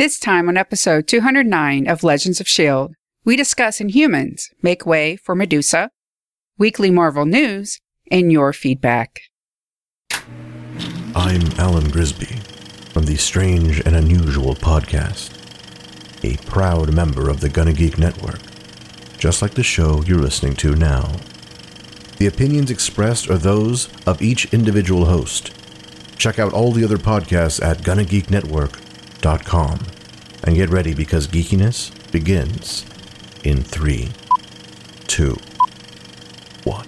This time on episode 209 of Legends of S.H.I.E.L.D., we discuss Inhumans, Make Way for Medusa, weekly Marvel news, and your feedback. I'm Alan Grisby from the Strange and Unusual podcast, a proud member of the Gonna Geek Network, just like the show you're listening to now. The opinions expressed are those of each individual host. Check out all the other podcasts at GonnaGeekNetwork.com and get ready because geekiness begins in 3, 2, 1.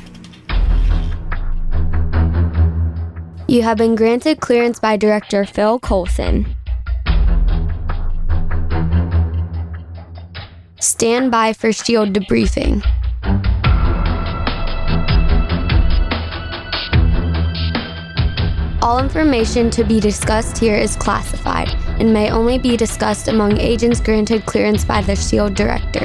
You have been granted clearance by Director Phil Coulson. Stand by for S.H.I.E.L.D. debriefing. All information to be discussed here is classified and may only be discussed among agents granted clearance by the S.H.I.E.L.D. Director.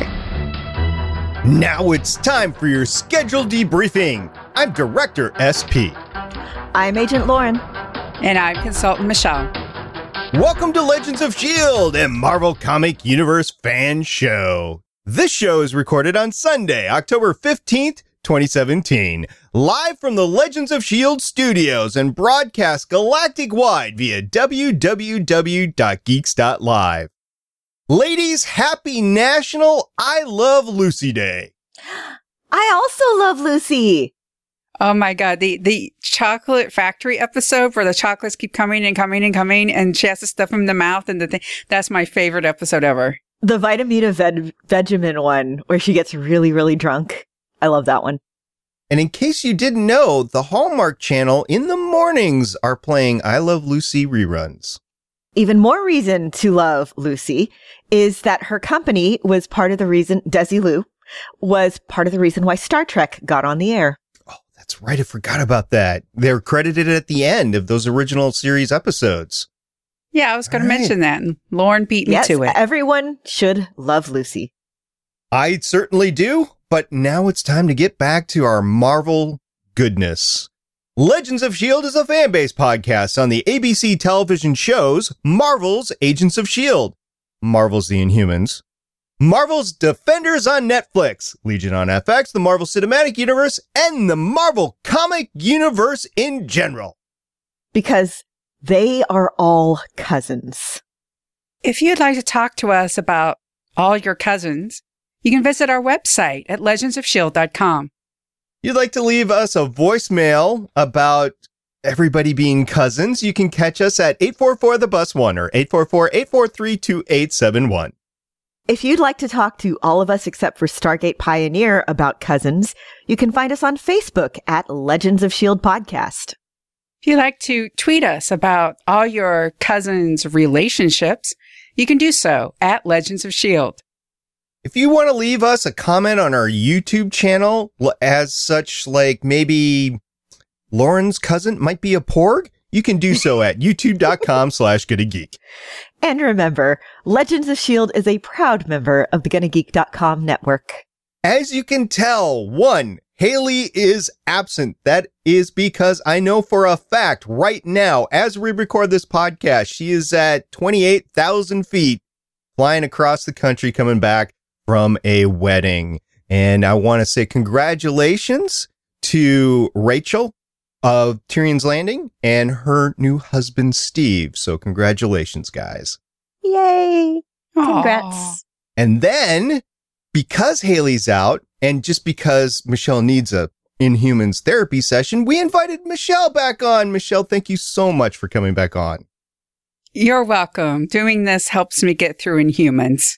Now it's time for your scheduled debriefing. I'm Director SP. I'm Agent Lauren. And I'm Consultant Michelle. Welcome to Legends of S.H.I.E.L.D., a Marvel Comic Universe fan show. This show is recorded on Sunday, October 15th, 2017, live from the Legends of S.H.I.E.L.D. studios and broadcast galactic-wide via www.geeks.live. Ladies, happy National I Love Lucy Day. I also love Lucy. Oh my God, the chocolate factory episode where the chocolates keep coming and coming and coming and she has to stuff them in the mouth and the thing, that's my favorite episode ever. The Vitamina Vegemin one where she gets really, really drunk. I love that one. And in case you didn't know, the Hallmark Channel in the mornings are playing I Love Lucy reruns. Even more reason to love Lucy is that her company was part of the reason, Desilu, was part of the reason why Star Trek got on the air. Oh, that's right. I forgot about that. They're credited at the end of those original series episodes. Yeah, I was going to mention that. And Lauren beat me to it. Everyone should love Lucy. I certainly do. But now it's time to get back to our Marvel goodness. Legends of S.H.I.E.L.D. is a fan-based podcast on the ABC television shows Marvel's Agents of S.H.I.E.L.D., Marvel's The Inhumans, Marvel's Defenders on Netflix, Legion on FX, the Marvel Cinematic Universe, and the Marvel Comic Universe in general. Because they are all cousins. If you'd like to talk to us about all your cousins, you can visit our website at legendsofshield.com. You'd like to leave us a voicemail about everybody being cousins, you can catch us at 844-THE-BUS-1 or 844-843-2871. If you'd like to talk to all of us except for Stargate Pioneer about cousins, you can find us on Facebook at Legends of S.H.I.E.L.D. Podcast. If you'd like to tweet us about all your cousins' relationships, you can do so at Legends of S.H.I.E.L.D. If you want to leave us a comment on our YouTube channel, as such, like maybe Lauren's cousin might be a porg, you can do so at youtube.com/GonnaGeek. And remember, Legends of S.H.I.E.L.D. is a proud member of the GonnaGeek.com network. As you can tell, Haley is absent. That is because I know for a fact right now, as we record this podcast, she is at 28,000 feet flying across the country coming back from a wedding. And I want to say congratulations to Rachel of Tyrion's Landing and her new husband, Steve. So congratulations, guys. Yay. Congrats. Aww. And then, because Haley's out, and just because Michelle needs a Inhumans therapy session, we invited Michelle back on. Michelle, thank you so much for coming back on. You're welcome. Doing this helps me get through Inhumans.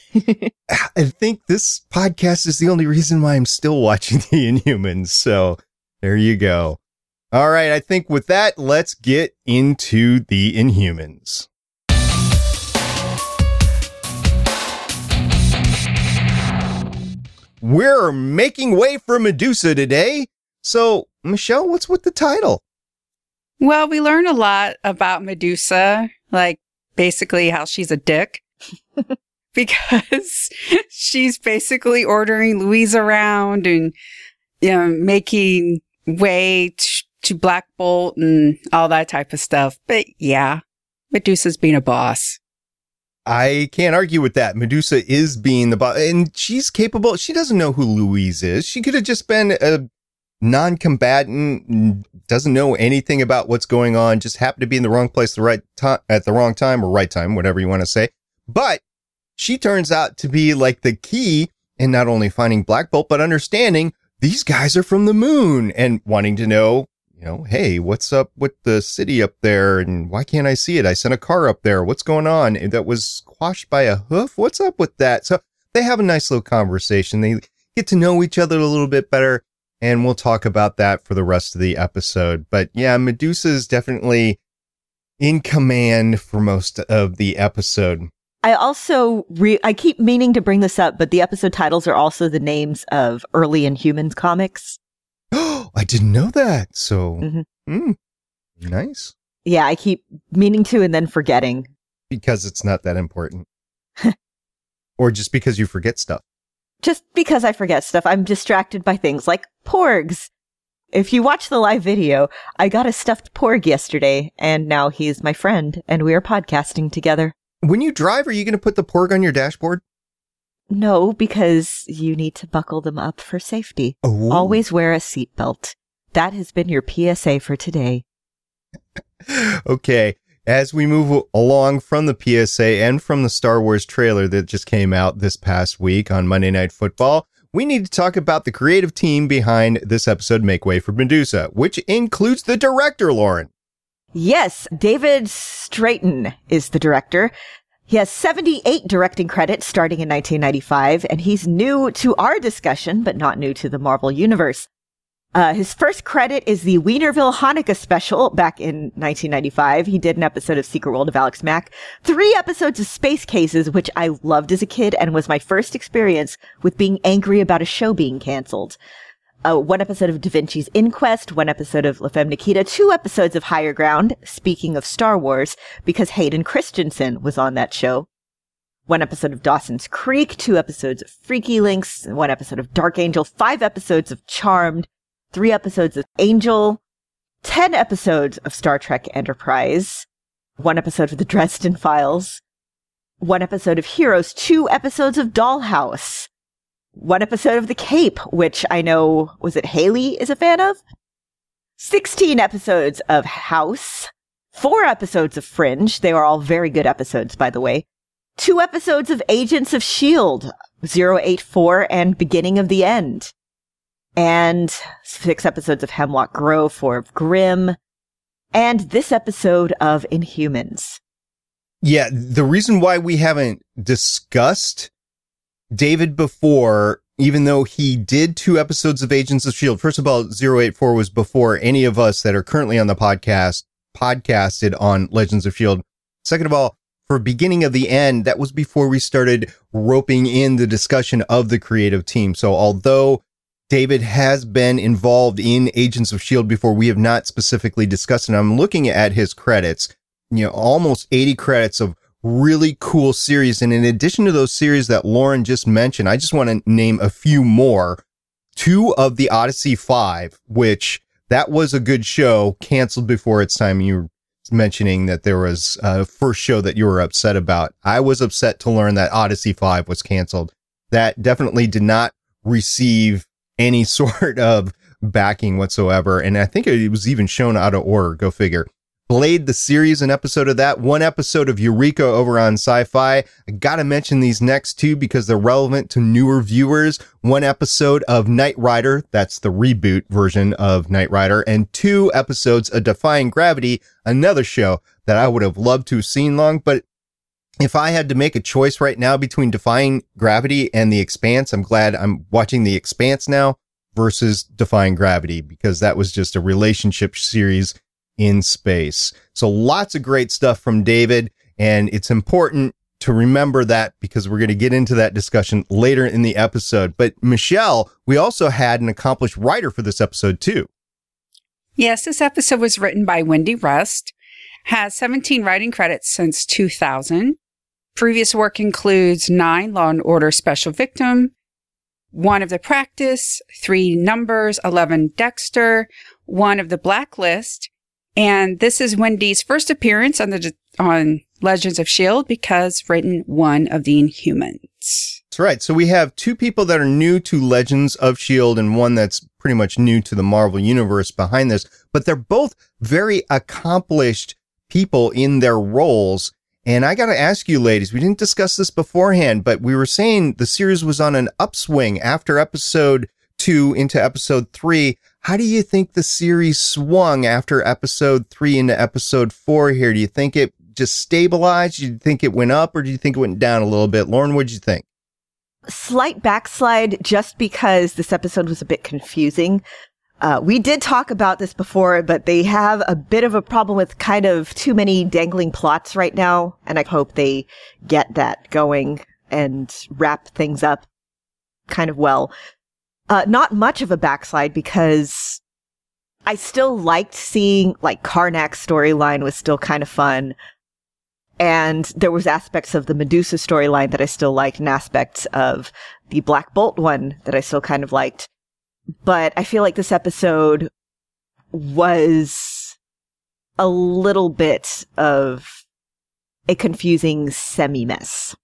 I think this podcast is the only reason why I'm still watching the Inhumans. So there you go. All right. I think with that, let's get into the Inhumans. We're making way for Medusa today. So, Michelle, what's with the title? Well, we learn a lot about Medusa, like basically how she's a dick. Because she's basically ordering Louise around and, you know, making way to Black Bolt and all that type of stuff. But yeah, Medusa's being a boss. I can't argue with that. Medusa is being the boss, and she's capable. She doesn't know who Louise is. She could have just been a non-combatant, doesn't know anything about what's going on, just happened to be in the wrong place at the wrong time, or right time, whatever you want to say. But she turns out to be like the key in not only finding Black Bolt, but understanding these guys are from the moon and wanting to know, hey, what's up with the city up there? And why can't I see it? I sent a car up there. What's going on? And that was squashed by a hoof. What's up with that? So they have a nice little conversation. They get to know each other a little bit better. And we'll talk about that for the rest of the episode. But yeah, Medusa is definitely in command for most of the episode. I also, I keep meaning to bring this up, but the episode titles are also the names of early Inhumans comics. Oh, I didn't know that. So, nice. Yeah, I keep meaning to and then forgetting. Because it's not that important. Or just because you forget stuff. Just because I forget stuff, I'm distracted by things like porgs. If you watch the live video, I got a stuffed porg yesterday, and now he's my friend, and we are podcasting together. When you drive, are you going to put the porg on your dashboard? No, because you need to buckle them up for safety. Oh. Always wear a seatbelt. That has been your PSA for today. Okay. As we move along from the PSA and from the Star Wars trailer that just came out this past week on Monday Night Football, we need to talk about the creative team behind this episode, Make Way for Medusa, which includes the director, Lauren. Yes, David Straighten is the director. He has 78 directing credits starting in 1995, and he's new to our discussion, but not new to the Marvel Universe. His first credit is the Wienerville Hanukkah special back in 1995. He did an episode of Secret World of Alex Mack, 3 episodes of Space Cases, which I loved as a kid and was my first experience with being angry about a show being canceled. 1 episode of Da Vinci's Inquest, 1 episode of La Femme Nikita, 2 episodes of Higher Ground, speaking of Star Wars, because Hayden Christensen was on that show. 1 episode of Dawson's Creek, 2 episodes of Freaky Links, 1 episode of Dark Angel, 5 episodes of Charmed, 3 episodes of Angel, 10 episodes of Star Trek Enterprise, 1 episode of The Dresden Files, 1 episode of Heroes, 2 episodes of Dollhouse, 1 episode of The Cape, which I know, was it Haley is a fan of? 16 episodes of House, 4 episodes of Fringe. They were all very good episodes, by the way. 2 episodes of Agents of S.H.I.E.L.D., 084 and Beginning of the End. And 6 episodes of Hemlock Grove, 4 of Grimm, and this episode of Inhumans. Yeah, the reason why we haven't discussed David before, even though he did 2 episodes of Agents of S.H.I.E.L.D., first of all, 084 was before any of us that are currently on the podcast podcasted on Legends of S.H.I.E.L.D. Second of all, for Beginning of the End, that was before we started roping in the discussion of the creative team. So although David has been involved in Agents of S.H.I.E.L.D. before, we have not specifically discussed it. I'm looking at his credits, almost 80 credits of really cool series. And in addition to those series that Lauren just mentioned, I just want to name a few more. 2 of the Odyssey 5, which that was a good show, canceled before its time. You were mentioning that there was a first show that you were upset about. I was upset to learn that Odyssey 5 was canceled. That definitely did not receive any sort of backing whatsoever. And I think it was even shown out of order. Go figure. Blade, the series, an episode of that. 1 episode of Eureka over on Sci-Fi. I gotta mention these next 2 because they're relevant to newer viewers. 1 episode of Knight Rider. That's the reboot version of Knight Rider. And 2 episodes of Defying Gravity, another show that I would have loved to have seen long. But if I had to make a choice right now between Defying Gravity and The Expanse, I'm glad I'm watching The Expanse now versus Defying Gravity, because that was just a relationship series in space. So lots of great stuff from David, and it's important to remember that because we're going to get into that discussion later in the episode. But Michelle, we also had an accomplished writer for this episode too. Yes, this episode was written by Wendy Rust, has 17 writing credits since 2000. Previous work includes 9 Law & Order Special Victim, 1 of The Practice, 3 Numbers, 11 Dexter, 1 of The Blacklist. And this is Wendy's first appearance on Legends of S.H.I.E.L.D. because written one of the Inhumans. That's right. So we have two people that are new to Legends of S.H.I.E.L.D. and one that's pretty much new to the Marvel Universe behind this, but they're both very accomplished people in their roles. And I got to ask you, ladies, we didn't discuss this beforehand, but we were saying the series was on an upswing after episode 2 into episode 3. How do you think the series swung after episode 3 into episode 4 here? Do you think it just stabilized? Do you think it went up, or do you think it went down a little bit? Lauren, what did you think? Slight backslide just because this episode was a bit confusing. We did talk about this before, but they have a bit of a problem with kind of too many dangling plots right now, and I hope they get that going and wrap things up kind of well. Not much of a backslide because I still liked seeing, like, Karnak's storyline was still kind of fun. And there was aspects of the Medusa storyline that I still liked and aspects of the Black Bolt one that I still kind of liked. But I feel like this episode was a little bit of a confusing semi-mess.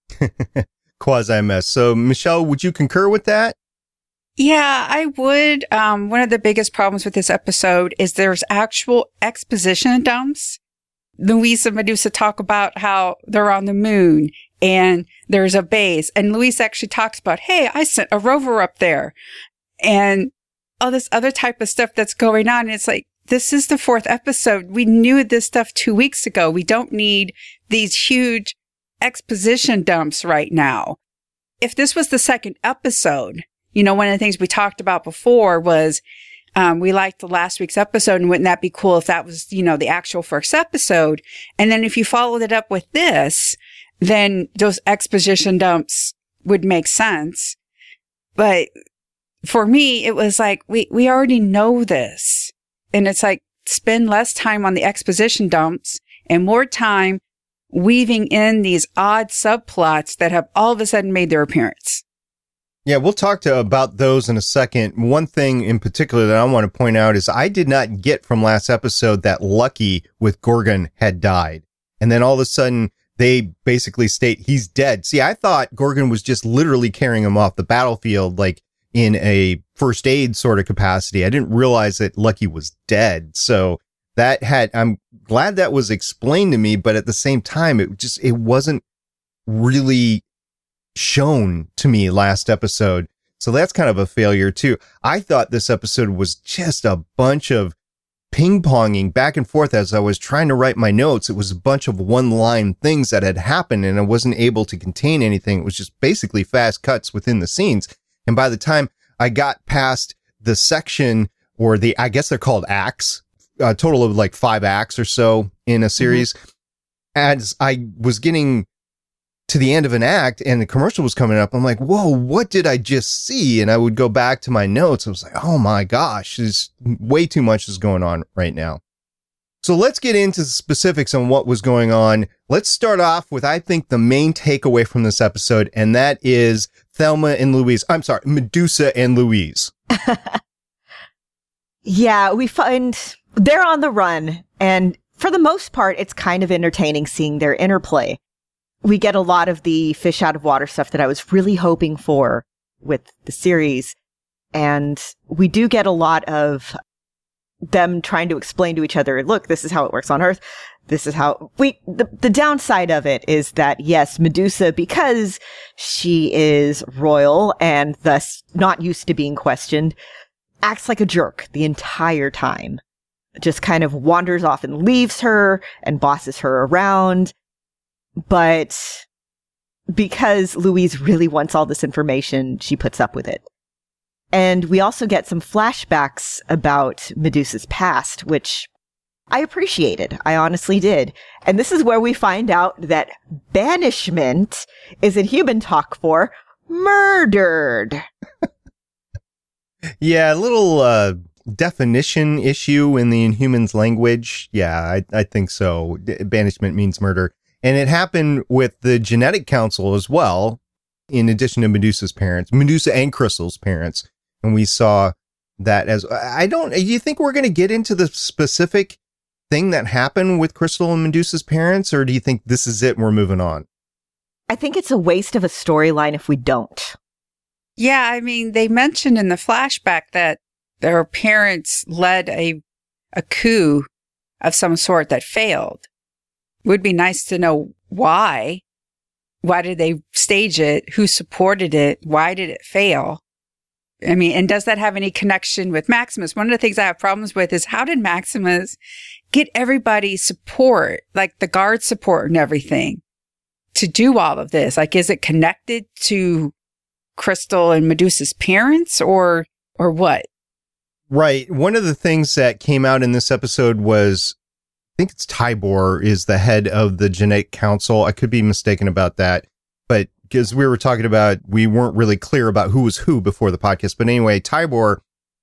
Quasi-mess. So, Michelle, would you concur with that? Yeah, I would. One of the biggest problems with this episode is there's actual exposition dumps. Luis and Medusa talk about how they're on the moon and there's a base. And Luis actually talks about, hey, I sent a rover up there. And all this other type of stuff that's going on. And it's like, this is the 4th episode. We knew this stuff 2 weeks ago. We don't need these huge exposition dumps right now. If this was the 2nd episode, you know, one of the things we talked about before was, we liked the last week's episode, and wouldn't that be cool if that was, you know, the actual first episode? And then if you followed it up with this, then those exposition dumps would make sense. But for me, it was like, we already know this. And it's like, spend less time on the exposition dumps and more time weaving in these odd subplots that have all of a sudden made their appearance. Yeah, we'll talk about those in a second. One thing in particular that I want to point out is I did not get from last episode that Lucky with Gorgon had died. And then all of a sudden, they basically state he's dead. See, I thought Gorgon was just literally carrying him off the battlefield, like in a first aid sort of capacity. I didn't realize that Lucky was dead. So I'm glad that was explained to me, but at the same time, it wasn't really shown to me last episode. So that's kind of a failure too. I thought this episode was just a bunch of ping-ponging back and forth as I was trying to write my notes. It was a bunch of one-line things that had happened and I wasn't able to contain anything. It was just basically fast cuts within the scenes. And by the time I got past the section, or I guess they're called acts, a total of like 5 acts or so in a series, as I was getting to the end of an act and the commercial was coming up, I'm like, whoa, what did I just see? And I would go back to my notes. I was like, oh my gosh, there's way too much is going on right now. So let's get into the specifics on what was going on. Let's start off with, I think, the main takeaway from this episode, and that is Medusa and Louise. Yeah, we find they're on the run, and for the most part, it's kind of entertaining seeing their interplay. We get a lot of the fish out of water stuff that I was really hoping for with the series. And we do get a lot of them trying to explain to each other, look, this is how it works on Earth. This is how the downside of it is that, yes, Medusa, because she is royal and thus not used to being questioned, acts like a jerk the entire time. Just kind of wanders off and leaves her and bosses her around. But because Louise really wants all this information, she puts up with it. And we also get some flashbacks about Medusa's past, which I appreciated. I honestly did. And this is where we find out that banishment is Inhuman talk for murdered. Yeah, a little definition issue in the Inhumans language. Yeah, I think so. Banishment means murder. And it happened with the Genetic Council as well, in addition to Medusa and Crystal's parents. And we saw that as, do you think we're going to get into the specific thing that happened with Crystal and Medusa's parents, or do you think this is it and we're moving on? I think it's a waste of a storyline if we don't. Yeah, I mean, they mentioned in the flashback that their parents led a coup of some sort that failed. Would be nice to know why. Why did they stage it? Who supported it? Why did it fail? I mean, and does that have any connection with Maximus? One of the things I have problems with is how did Maximus get everybody's support, like the guard support and everything, to do all of this? Like, is it connected to Crystal and Medusa's parents or what? Right. One of the things that came out in this episode was, I think it's Tybor is the head of the Genetic Council. I could be mistaken about that, but because we were talking about, we weren't really clear about who was who before the podcast. But anyway, Tybor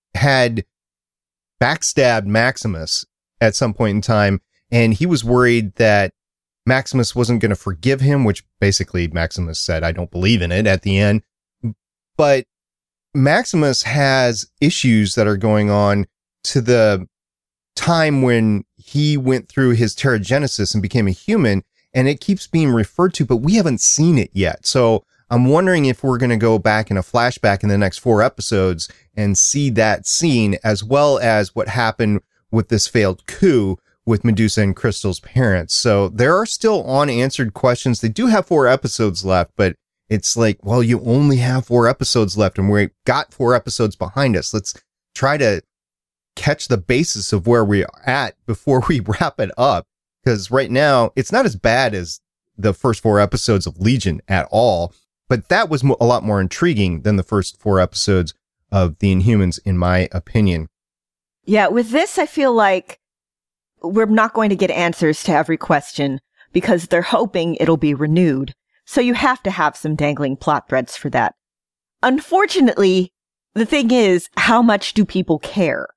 had backstabbed Maximus at some point in time, and he was worried that Maximus wasn't going to forgive him, which basically Maximus said, I don't believe in it at the end. But Maximus has issues that are going on to the time when he went through his Terrigenesis and became a human, and it keeps being referred to, but we haven't seen it yet. So I'm wondering if we're going to go back in a flashback in the next 4 episodes and see that scene, as well as what happened with this failed coup with Medusa and Crystal's parents. So there are still unanswered questions. They do have 4 episodes left, but it's like, well, you only have 4 episodes left, and we've got 4 episodes behind us. Let's try to catch the basis of where we're at before we wrap it up. Because right now, it's not as bad as the first 4 episodes of Legion at all, but that was a lot more intriguing than the first 4 episodes of The Inhumans, in my opinion. Yeah, with this, I feel like we're not going to get answers to every question because they're hoping it'll be renewed. So you have to have some dangling plot threads for that. Unfortunately, the thing is, how much do people care?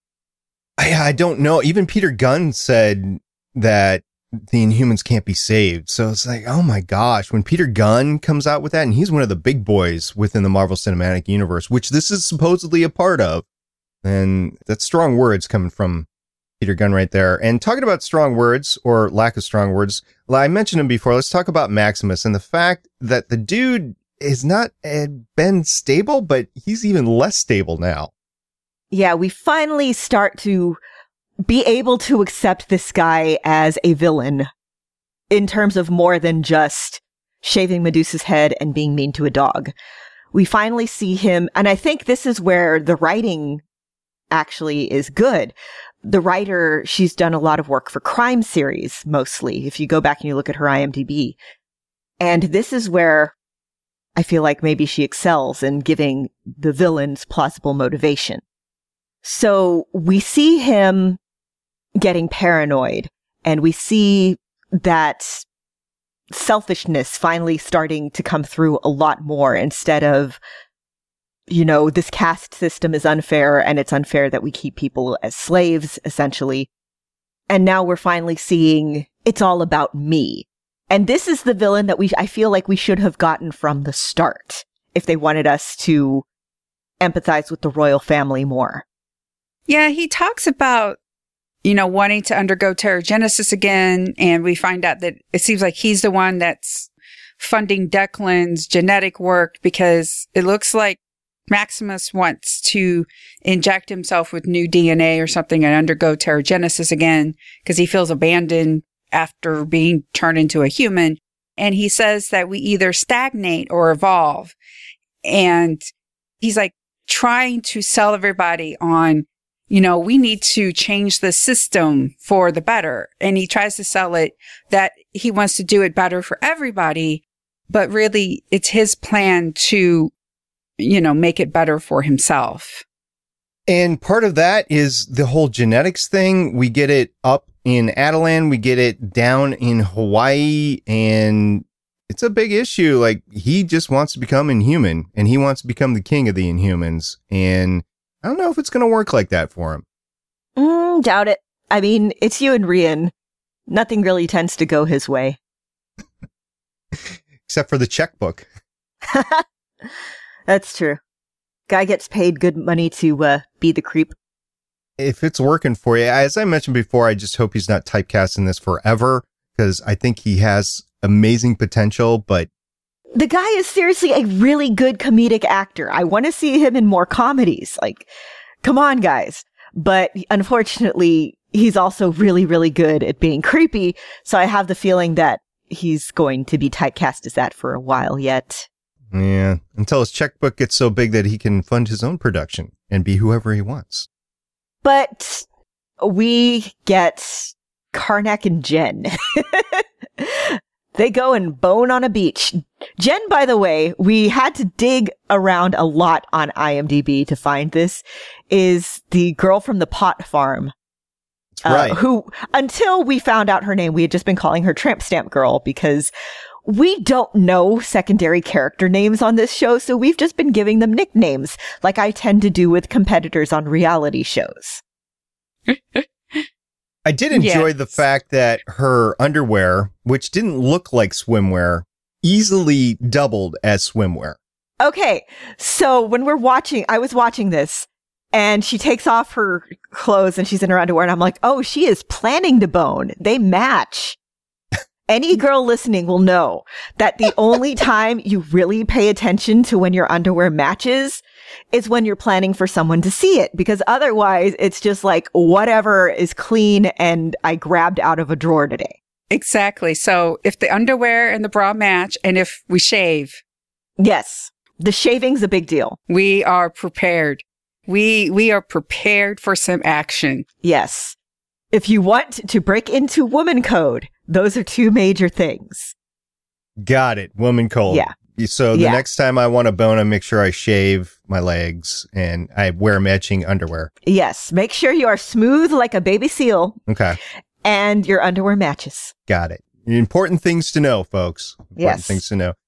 I don't know. Even Peter Gunn said that the Inhumans can't be saved. So it's like, oh my gosh, when Peter Gunn comes out with that, and he's one of the big boys within the Marvel Cinematic Universe, which this is supposedly a part of, and that's strong words coming from Peter Gunn right there. And talking about strong words, or lack of strong words, I mentioned him before. Let's talk about Maximus and the fact that the dude is not been stable, but he's even less stable now. Yeah, we finally start to be able to accept this guy as a villain in terms of more than just shaving Medusa's head and being mean to a dog. We finally see him, and I think this is where the writing actually is good. The writer, she's done a lot of work for crime series, mostly, if you go back and you look at her IMDb. And this is where I feel like maybe she excels in giving the villains plausible motivation. So we see him getting paranoid, and we see that selfishness finally starting to come through a lot more, instead of, you know, this caste system is unfair and it's unfair that we keep people as slaves, essentially. And now we're finally seeing it's all about me. And this is the villain that I feel like we should have gotten from the start if they wanted us to empathize with the royal family more. Yeah, he talks about, you know, wanting to undergo Terrigenesis again, and we find out that it seems like he's the one that's funding Declan's genetic work, because it looks like Maximus wants to inject himself with new DNA or something and undergo Terrigenesis again because he feels abandoned after being turned into a human. And he says that we either stagnate or evolve. And he's like trying to sell everybody on, you know, we need to change the system for the better. And he tries to sell it that he wants to do it better for everybody. But really, it's his plan to, you know, make it better for himself. And part of that is the whole genetics thing. We get it up in Attilan, we get it down in Hawaii, and it's a big issue. Like, he just wants to become Inhuman, and he wants to become the king of the Inhumans. And I don't know if it's going to work like that for him. Doubt it. I mean, it's you and Rian. Nothing really tends to go his way. Except for the checkbook. That's true. Guy gets paid good money to be the creep. if it's working for you, as I mentioned before, I just hope he's not typecasting this forever, because I think he has amazing potential, but the guy is seriously a really good comedic actor. I want to see him in more comedies. Like, come on, guys. But unfortunately, he's also really, really good at being creepy. So I have the feeling that he's going to be typecast as that for a while yet. Yeah, until his checkbook gets so big that he can fund his own production and be whoever he wants. But we get Karnak and Jen. They go and bone on a beach. Jen, by the way, we had to dig around a lot on IMDb to find this, is the girl from the pot farm. That's right. Who, until we found out her name, we had just been calling her Tramp Stamp Girl because we don't know secondary character names on this show, so we've just been giving them nicknames, like I tend to do with competitors on reality shows. I did enjoy the fact that her underwear, which didn't look like swimwear, easily doubled as swimwear. Okay, so when I was watching this, and she takes off her clothes and she's in her underwear, and I'm like, oh, she is planning to bone. They match. Any girl listening will know that the only time you really pay attention to when your underwear matches is when you're planning for someone to see it, because otherwise it's just like whatever is clean and I grabbed out of a drawer today. Exactly. So if the underwear and the bra match, and if we shave. Yes. The shaving's a big deal. We are prepared. We are prepared for some action. Yes. If you want to break into woman code, those are two major things. Got it. Woman code. Yeah. So the next time I want to bone, I make sure I shave my legs and I wear matching underwear. Yes. Make sure you are smooth like a baby seal. Okay. And your underwear matches. Got it. Important things to know, folks. Important things to know.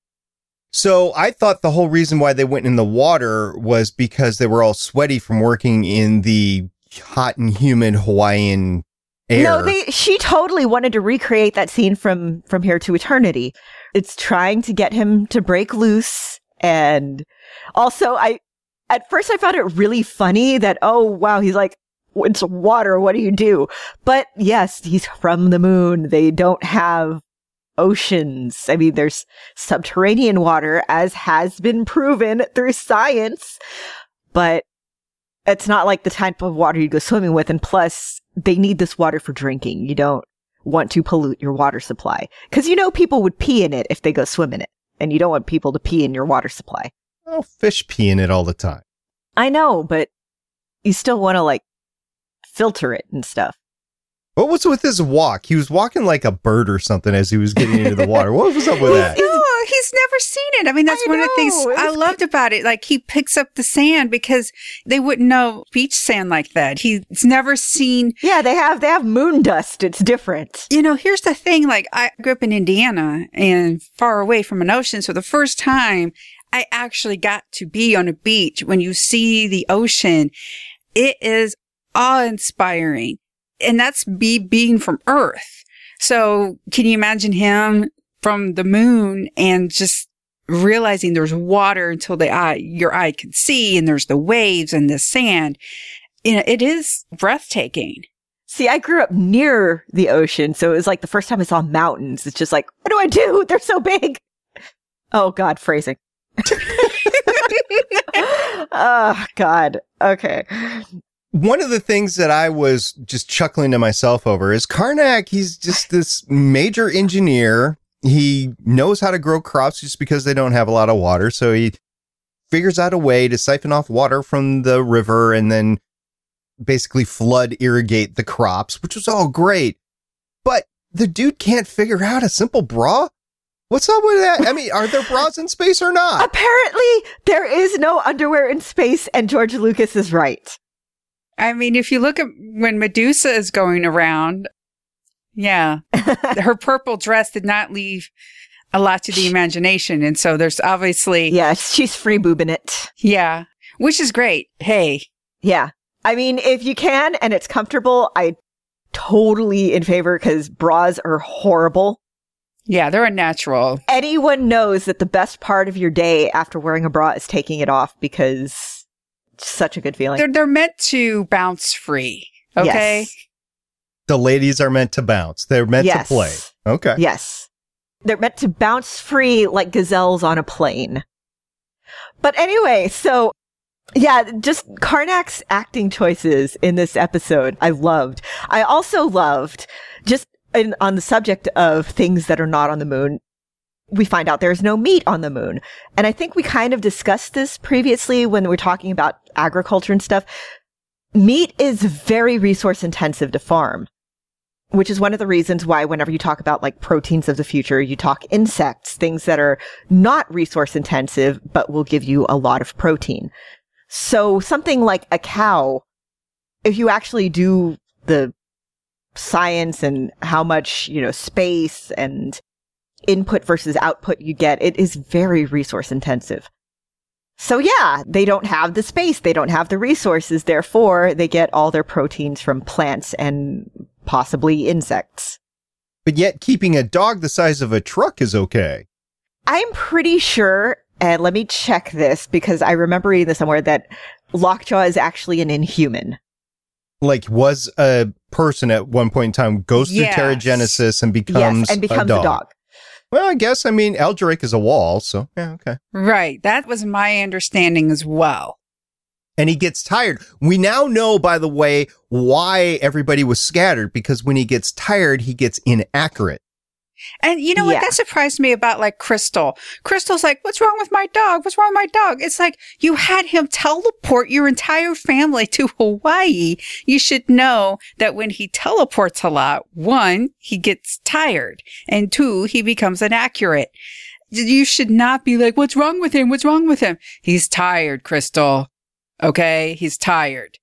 So I thought the whole reason why they went in the water was because they were all sweaty from working in the hot and humid Hawaiian air. No, she totally wanted to recreate that scene from Here to Eternity. It's trying to get him to break loose. And also, at first I found it really funny that, oh, wow, he's like, it's water, what do you do? But yes, he's from the moon. They don't have oceans. I mean, there's subterranean water, as has been proven through science, but it's not like the type of water you go swimming with. And plus, they need this water for drinking. You don't want to pollute your water supply, because people would pee in it if they go swim in it, and you don't want people to pee in your water supply. Oh, fish pee in it all the time. I know, but you still want to filter it and stuff. What was with his walk? He was walking like a bird or something as he was getting into the water. What was up with that? No, he's never seen it. I mean, that's one of the things I loved about it. Like, he picks up the sand because they wouldn't know beach sand like that. He's never seen. Yeah, they have moon dust. It's different. Here's the thing. Like, I grew up in Indiana and far away from an ocean. So the first time I actually got to be on a beach, when you see the ocean, it is awe-inspiring. And that's being from Earth. So can you imagine him from the moon and just realizing there's water until your eye can see, and there's the waves and the sand? It is breathtaking. See, I grew up near the ocean, so it was like the first time I saw mountains. It's just like, what do I do? They're so big. Oh, God, phrasing. Oh, God. Okay. One of the things that I was just chuckling to myself over is Karnak. He's just this major engineer. He knows how to grow crops just because they don't have a lot of water. So he figures out a way to siphon off water from the river and then basically flood irrigate the crops, which was all great. But the dude can't figure out a simple bra. What's up with that? I mean, are there bras in space or not? Apparently, there is no underwear in space, and George Lucas is right. I mean, if you look at when Medusa is going around, yeah, her purple dress did not leave a lot to the imagination. And so there's obviously. Yeah, she's free boobing it. Yeah, which is great. Hey. Yeah. I mean, if you can and it's comfortable, I totally in favor, because bras are horrible. Yeah, they're unnatural. Anyone knows that the best part of your day after wearing a bra is taking it off, because Such a good feeling. They're meant to bounce free. Okay. Yes. The ladies are meant to bounce. They're meant to play. Okay. Yes. They're meant to bounce free like gazelles on a plane. But anyway, so yeah, just Karnak's acting choices in this episode, I loved. I also loved, just on the subject of things that are not on the moon, we find out there's no meat on the moon. And I think we kind of discussed this previously when we were talking about agriculture and stuff. Meat is very resource intensive to farm, which is one of the reasons why whenever you talk about like proteins of the future, you talk insects, things that are not resource intensive, but will give you a lot of protein. So something like a cow, if you actually do the science and how much, space and input versus output you get, it is very resource intensive. So yeah, they don't have the space, they don't have the resources, therefore they get all their proteins from plants and possibly insects. But yet keeping a dog the size of a truck is okay. I'm pretty sure, and let me check this because I remember reading this somewhere, that Lockjaw is actually an inhuman. Like, was a person at one point in time, goes through Terrigenesis and becomes a dog. Well, I guess, Eldrake is a wall, so yeah, okay. Right. That was my understanding as well. And he gets tired. We now know, by the way, why everybody was scattered, because when he gets tired, he gets inaccurate. And you know what? That surprised me about like Crystal. Crystal's like, what's wrong with my dog? What's wrong with my dog? It's like, you had him teleport your entire family to Hawaii. You should know that when he teleports a lot, 1, he gets tired, and 2, he becomes inaccurate. You should not be like, what's wrong with him? What's wrong with him? He's tired, Crystal. Okay? He's tired.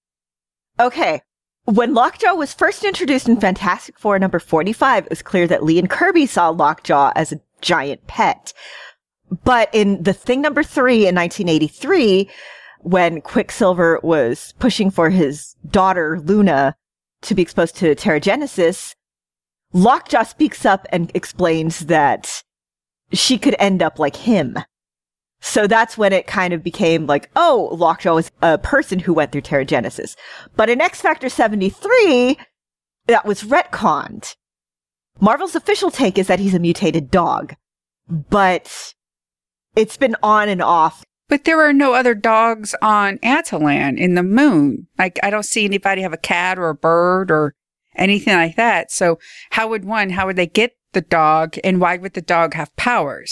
Okay. When Lockjaw was first introduced in Fantastic Four number 45, it was clear that Lee and Kirby saw Lockjaw as a giant pet. But in The Thing number 3 in 1983, when Quicksilver was pushing for his daughter, Luna, to be exposed to Terrigenesis, Lockjaw speaks up and explains that she could end up like him. So that's when it kind of became like, oh, Lockjaw was a person who went through Terrigenesis. But in X-Factor 73, that was retconned. Marvel's official take is that he's a mutated dog. But it's been on and off. But there are no other dogs on Atalan in the moon. Like, I don't see anybody have a cat or a bird or anything like that. So how would they get the dog, and why would the dog have powers?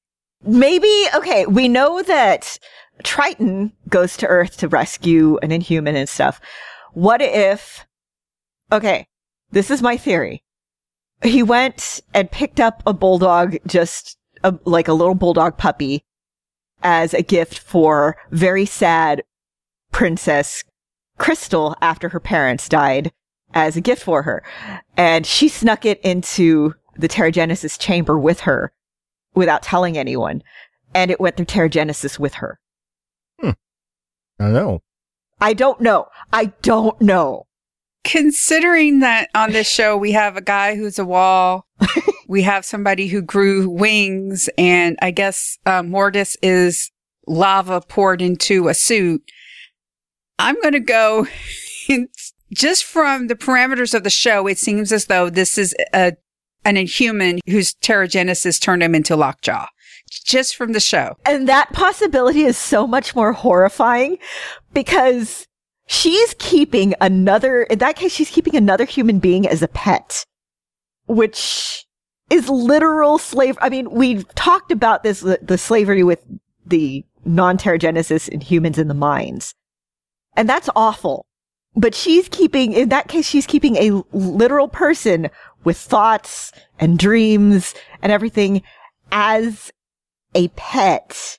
Maybe, okay, we know that Triton goes to Earth to rescue an Inhuman and stuff. What if, okay, this is my theory. He went and picked up a bulldog, like a little bulldog puppy, as a gift for very sad Princess Crystal after her parents died, as a gift for her. And she snuck it into the Terrigenesis chamber with her, without telling anyone. And it went through Terrigenesis with her. I don't know. I don't know. Considering that on this show, we have a guy who's a wall, we have somebody who grew wings, and I guess Mortis is lava poured into a suit. I'm going to go, just from the parameters of the show, it seems as though this is an Inhuman whose Terrigenesis turned him into Lockjaw. Just from the show. And that possibility is so much more horrifying because she's keeping another human being as a pet, which is literal slavery. I mean, we've talked about this, the slavery with the non-Terrigenesis Inhumans in the mines. And that's awful. But in that case, she's keeping a literal person with thoughts and dreams and everything as a pet.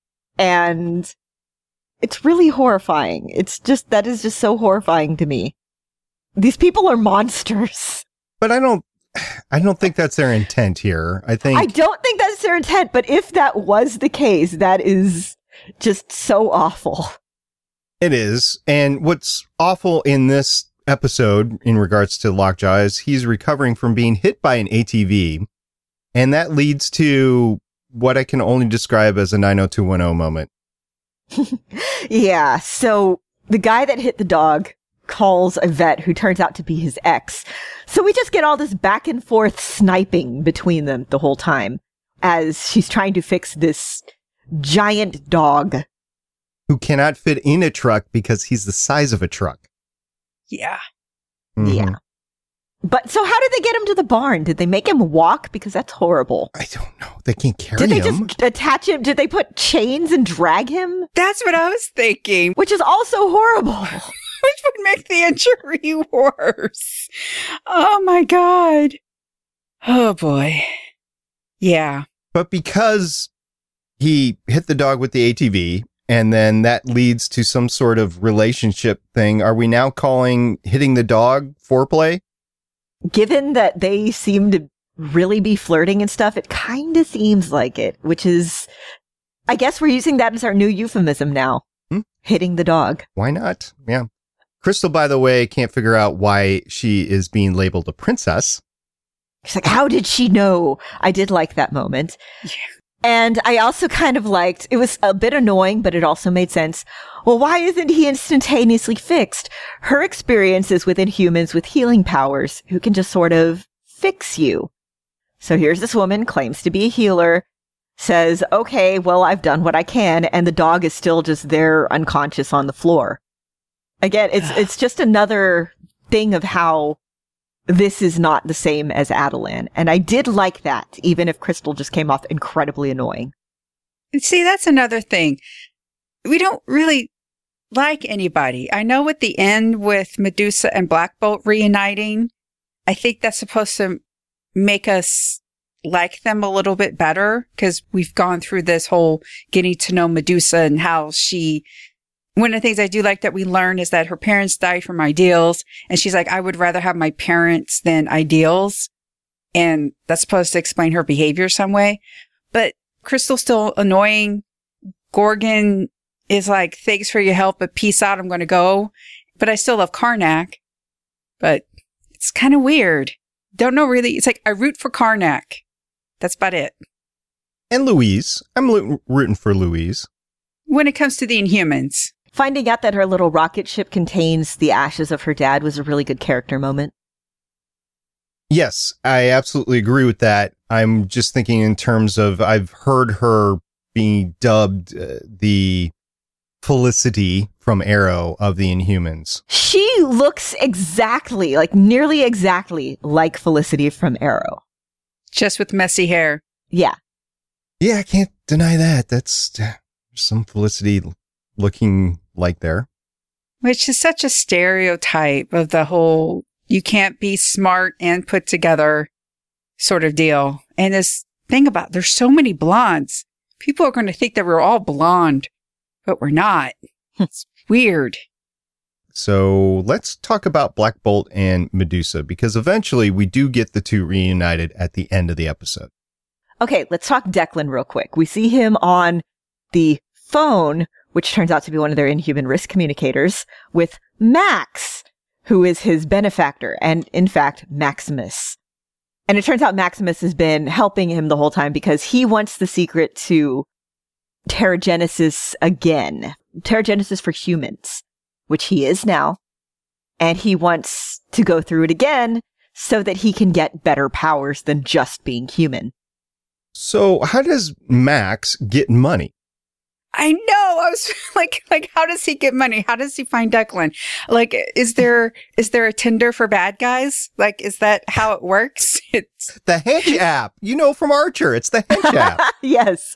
And it's really horrifying. That is just so horrifying to me. These people are monsters. But I don't think that's their intent here. I don't think that's their intent, but if that was the case, that is just so awful. It is. And what's awful in this episode in regards to Lockjaw is he's recovering from being hit by an ATV. And that leads to what I can only describe as a 90210 moment. Yeah, so the guy that hit the dog calls a vet who turns out to be his ex. So we just get all this back and forth sniping between them the whole time as she's trying to fix this giant dog. Who cannot fit in a truck because he's the size of a truck. Yeah. Mhm. Yeah. But so how did they get him to the barn? Did they make him walk? Because that's horrible. I don't know. They can't carry Did they him. just attach him? Did they put chains and drag him? That's what I was thinking, Which is also horrible. which would make the injury worse. Oh my God. Oh boy. Yeah. But because he hit the dog with the ATV, and then that leads to some sort of relationship thing, are we now calling hitting the dog foreplay? Given that they seem to really be flirting and stuff, it kind of seems like it, which is, I guess we're using that as our new euphemism now. Hitting the dog. Why not? Yeah. Crystal, by the way, can't figure out why she is being labeled a princess. She's like, how did she know? I did like that moment. Yeah. And I also kind of liked, it was a bit annoying, but it also made sense. Well, why isn't he instantaneously fixed? Her experience is within humans with healing powers who can just sort of fix you. So here's this woman, claims to be a healer, says, okay, well, I've done what I can, and the dog is still just there unconscious on the floor. Again, it's just another thing of how this is not the same as Adelan. And I did like that, even if Crystal just came off incredibly annoying. See, that's another thing. We don't really like anybody. I know at the end with Medusa and Black Bolt reuniting, I think that's supposed to make us like them a little bit better because we've gone through this whole getting to know Medusa and how she... One of the things I do like that we learn is that her parents died from ideals. And she's like, I would rather have my parents than ideals. And that's supposed to explain her behavior some way. But Crystal's still annoying. Gorgon is like, thanks for your help, but peace out. I'm going to go. But I still love Karnak. But it's kind of weird. Don't know really. It's like, I root for Karnak. That's about it. And Louise. I'm rooting for Louise. When it comes to the Inhumans. Finding out that her little rocket ship contains the ashes of her dad was a really good character moment. Yes, I absolutely agree with that. I'm just thinking in terms of, I've heard her being dubbed the Felicity from Arrow of the Inhumans. She looks exactly, like nearly exactly like Felicity from Arrow. Just with messy hair. Yeah. Yeah, I can't deny that. That's some Felicity looking like there. Which is such a stereotype of the whole, you can't be smart and put together sort of deal. And this thing about, there's so many blondes. People are going to think that we're all blonde, but we're not. It's weird. So let's talk about Black Bolt and Medusa, because eventually we do get the two reunited at the end of the episode. Okay, let's talk Declan real quick. We see him on the phone, which turns out to be one of their Inhuman risk communicators, with Max, who is his benefactor, and in fact, Maximus. And it turns out Maximus has been helping him the whole time because he wants the secret to Terrigenesis again. Terrigenesis for humans, which he is now. And he wants to go through it again so that he can get better powers than just being human. So how does Max get money? I know. I was like, how does he get money? How does he find Declan? Like, is there a Tinder for bad guys? Like, is that how it works? It's The Hedge app, from Archer. It's the Hedge app. Yes.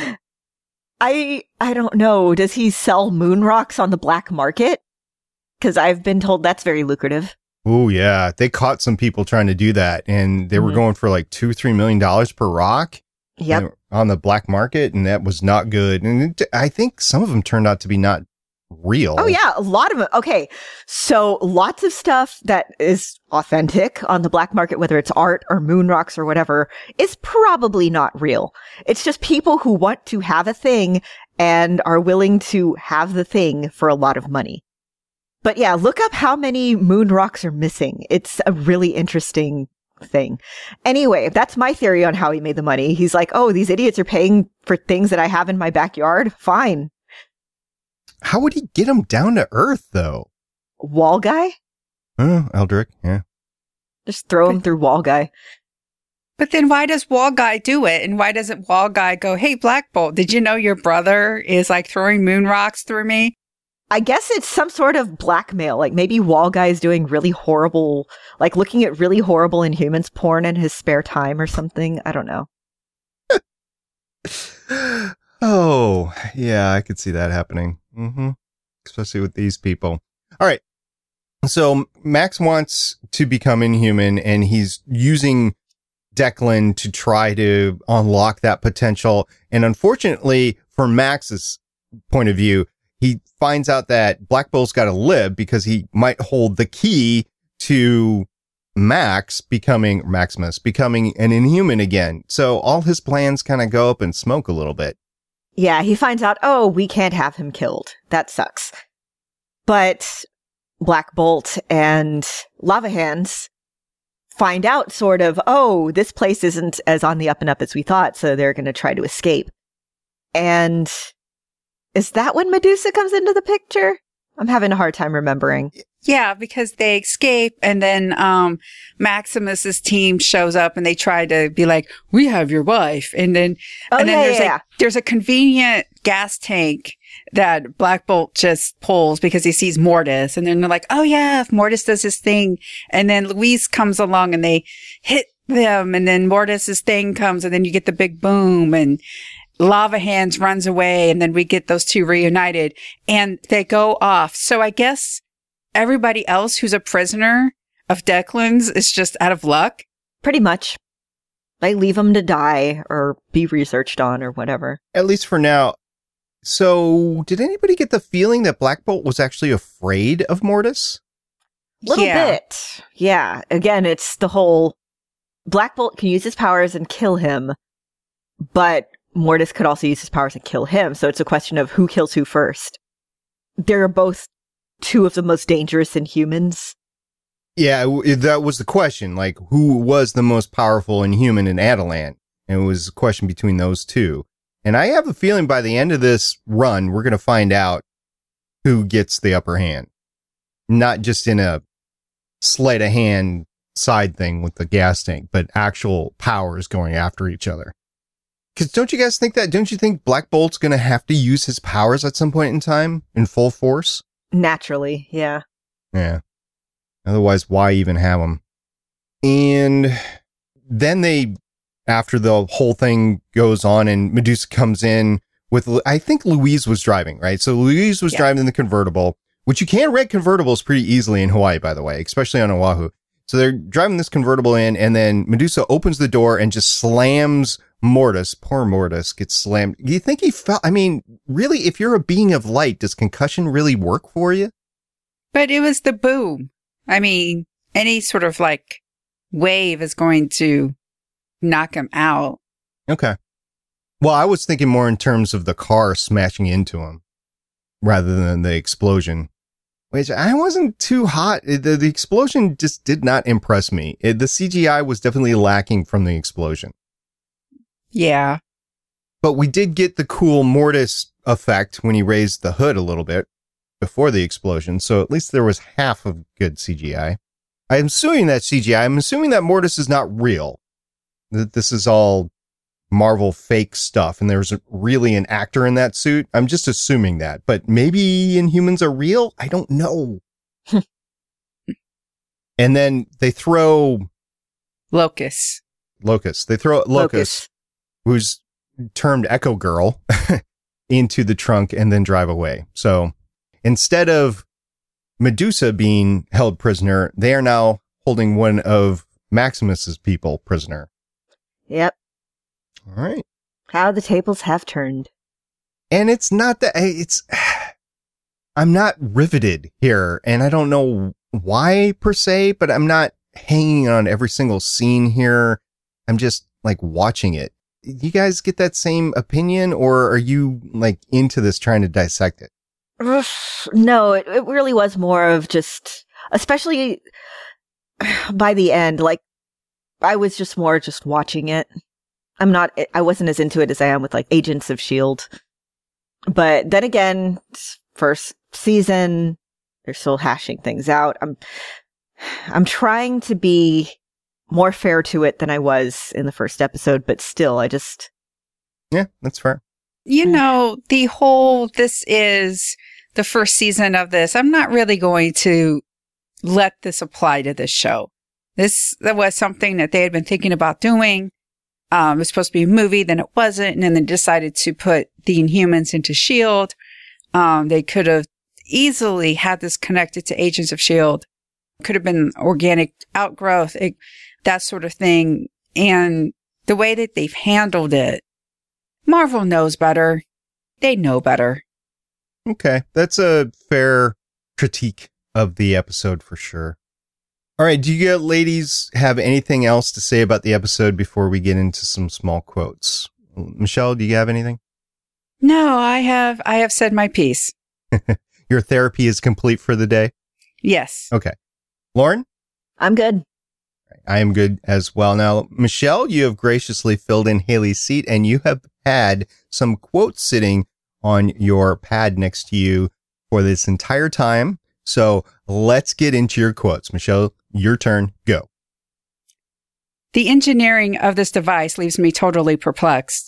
I don't know. Does he sell moon rocks on the black market? Because I've been told that's very lucrative. Oh, yeah. They caught some people trying to do that, and they were going for like $2-3 million per rock. Yep. On the black market, and that was not good. And I think some of them turned out to be not real. Oh, yeah. A lot of them. Okay. So lots of stuff that is authentic on the black market, whether it's art or moon rocks or whatever, is probably not real. It's just people who want to have a thing and are willing to have the thing for a lot of money. But yeah, look up how many moon rocks are missing. It's a really interesting thing. Anyway, that's my theory on how he made the money. He's like, oh, these idiots are paying for things that I have in my backyard. Fine. How would he get him down to Earth, though? Wall guy? Eldrick, yeah. Just throw him through Wall guy. But then why does Wall Guy do it? And why doesn't Wall Guy go, hey, Black Bolt, did you know your brother is like throwing moon rocks through me? I guess it's some sort of blackmail. Like maybe Wall Guy is doing really horrible, like looking at really horrible Inhumans porn in his spare time or something. I don't know. Oh, yeah, I could see that happening. Mm-hmm. Especially with these people. All right. So Max wants to become Inhuman, and he's using Declan to try to unlock that potential. And unfortunately, from Max's point of view, he finds out that Black Bolt's got to live because he might hold the key to Maximus becoming an Inhuman again. So all his plans kind of go up in smoke a little bit. Yeah, he finds out, oh, we can't have him killed. That sucks. But Black Bolt and Lava Hands find out sort of, oh, this place isn't as on the up and up as we thought, so they're going to try to escape. And is that when Medusa comes into the picture? I'm having a hard time remembering. Yeah, because they escape, and then Maximus's team shows up, and they try to be like, "We have your wife," and then there's a convenient gas tank that Black Bolt just pulls because he sees Mortis, and then they're like, "Oh yeah, if Mortis does his thing," and then Louise comes along, and they hit them, and then Mortis's thing comes, and then you get the big boom, and Lava Hands runs away, and then we get those two reunited, and they go off. So I guess everybody else who's a prisoner of Declan's is just out of luck? Pretty much. They leave him to die or be researched on or whatever. At least for now. So, did anybody get the feeling that Black Bolt was actually afraid of Mortis? Little bit. Yeah. Again, it's the whole Black Bolt can use his powers and kill him, but Mortis could also use his powers and kill him. So it's a question of who kills who first. They're both two of the most dangerous Inhumans. Yeah, that was the question. Like, who was the most powerful Inhuman in Adelant? And it was a question between those two. And I have a feeling by the end of this run, we're going to find out who gets the upper hand. Not just in a sleight of hand side thing with the gas tank, but actual powers going after each other. Because don't you guys think that? Don't you think Black Bolt's going to have to use his powers at some point in time in full force? Naturally, yeah. Yeah. Otherwise, why even have them? And then after the whole thing goes on and Medusa comes in with, I think Louise was driving, right? So Louise was driving the convertible, which you can rent convertibles pretty easily in Hawaii, by the way, especially on Oahu. So they're driving this convertible in, and then Medusa opens the door and just slams Mortis. Poor Mortis gets slammed. Do you think he felt, I mean, really, if you're a being of light, does concussion really work for you? But it was the boom. I mean, any sort of like wave is going to knock him out. Okay. Well, I was thinking more in terms of the car smashing into him rather than the explosion, which I wasn't too hot. The explosion just did not impress me. The CGI was definitely lacking from the explosion. Yeah. But we did get the cool Mortis effect when he raised the hood a little bit before the explosion. So at least there was half of good CGI. I'm assuming that CGI. I'm assuming that Mortis is not real. That this is all Marvel fake stuff. And there's really an actor in that suit. I'm just assuming that. But maybe Inhumans are real? I don't know. And then they throw Locust. They throw Locust, who's termed Echo Girl, into the trunk and then drive away. So instead of Medusa being held prisoner, they are now holding one of Maximus's people prisoner. Yep. All right. How the tables have turned. And it's not that I'm not riveted here, and I don't know why per se, but I'm not hanging on every single scene here. I'm just like watching it. You guys get that same opinion, or are you like into this trying to dissect it? No, it really was more of just, especially by the end, like I was just more just watching it. I wasn't as into it as I am with like Agents of S.H.I.E.L.D. But then again, first season. They're still hashing things out. I'm trying to be more fair to it than I was in the first episode, but still, Yeah, that's fair. You know, this is the first season of this. I'm not really going to let this apply to this show. That was something that they had been thinking about doing. It was supposed to be a movie, then it wasn't, and then they decided to put the Inhumans into S.H.I.E.L.D. They could have easily had this connected to Agents of S.H.I.E.L.D. Could have been organic outgrowth, that sort of thing. And the way that they've handled it, Marvel knows better. They know better. Okay, that's a fair critique of the episode for sure. All right, do you ladies have anything else to say about the episode before we get into some small quotes? Michelle, do you have anything? No, I have said my piece. Your therapy is complete for the day? Yes. Okay. Lauren? I'm good. I am good as well. Now, Michelle, you have graciously filled in Haley's seat, and you have had some quotes sitting on your pad next to you for this entire time. So let's get into your quotes. Michelle, your turn. Go. The engineering of this device leaves me totally perplexed.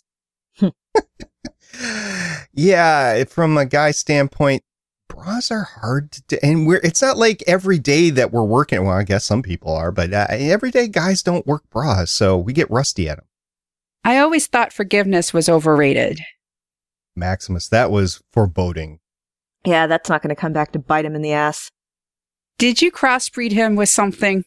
Yeah, from a guy's standpoint, bras are hard to do. And it's not like every day that we're working. Well, I guess some people are, but everyday guys don't work bras. So we get rusty at them. I always thought forgiveness was overrated. Maximus, that was foreboding. Yeah, that's not going to come back to bite him in the ass. Did you crossbreed him with something?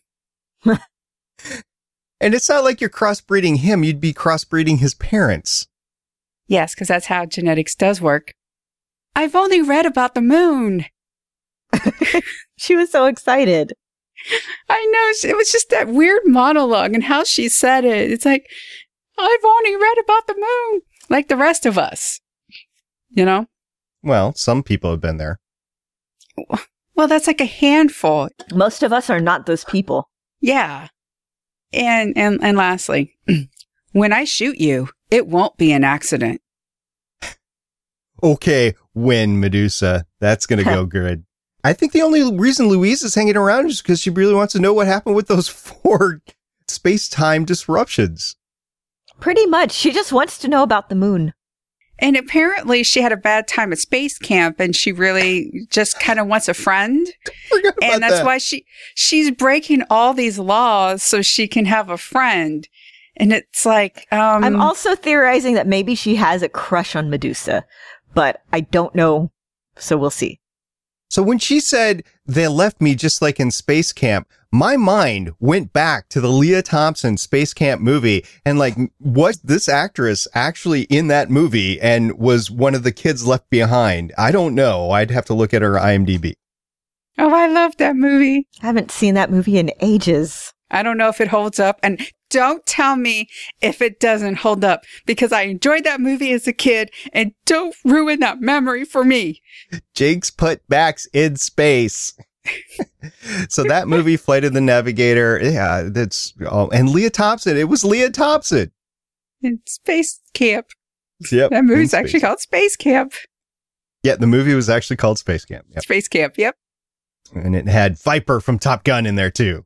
And it's not like you're crossbreeding him. You'd be crossbreeding his parents. Yes, because that's how genetics does work. I've only read about the moon. She was so excited. I know. It was just that weird monologue and how she said it. It's like, I've only read about the moon. Like the rest of us. You know? Well, some people have been there. Well, that's like a handful. Most of us are not those people. Yeah. And lastly, when I shoot you, it won't be an accident. Okay, win, Medusa. That's going to go good. I think the only reason Louise is hanging around is because she really wants to know what happened with those 4 space-time disruptions. Pretty much. She just wants to know about the moon. And apparently she had a bad time at space camp and she really just kind of wants a friend. And that's why she's breaking all these laws so she can have a friend. And it's like, I'm also theorizing that maybe she has a crush on Medusa, but I don't know. So we'll see. So when she said they left me just like in space camp, my mind went back to the Leah Thompson Space Camp movie and like, was this actress actually in that movie and was one of the kids left behind? I don't know. I'd have to look at her IMDb. Oh, I love that movie. I haven't seen that movie in ages. I don't know if it holds up. And don't tell me if it doesn't hold up because I enjoyed that movie as a kid and don't ruin that memory for me. Jake's putbacks in space. So that movie, Flight of the Navigator, yeah, that's all. And Leah Thompson, it was Leah Thompson. In Space Camp. Yep. That movie's actually called Space Camp. Yeah, the movie was actually called Space Camp. Yep. Space Camp, yep. And it had Viper from Top Gun in there too.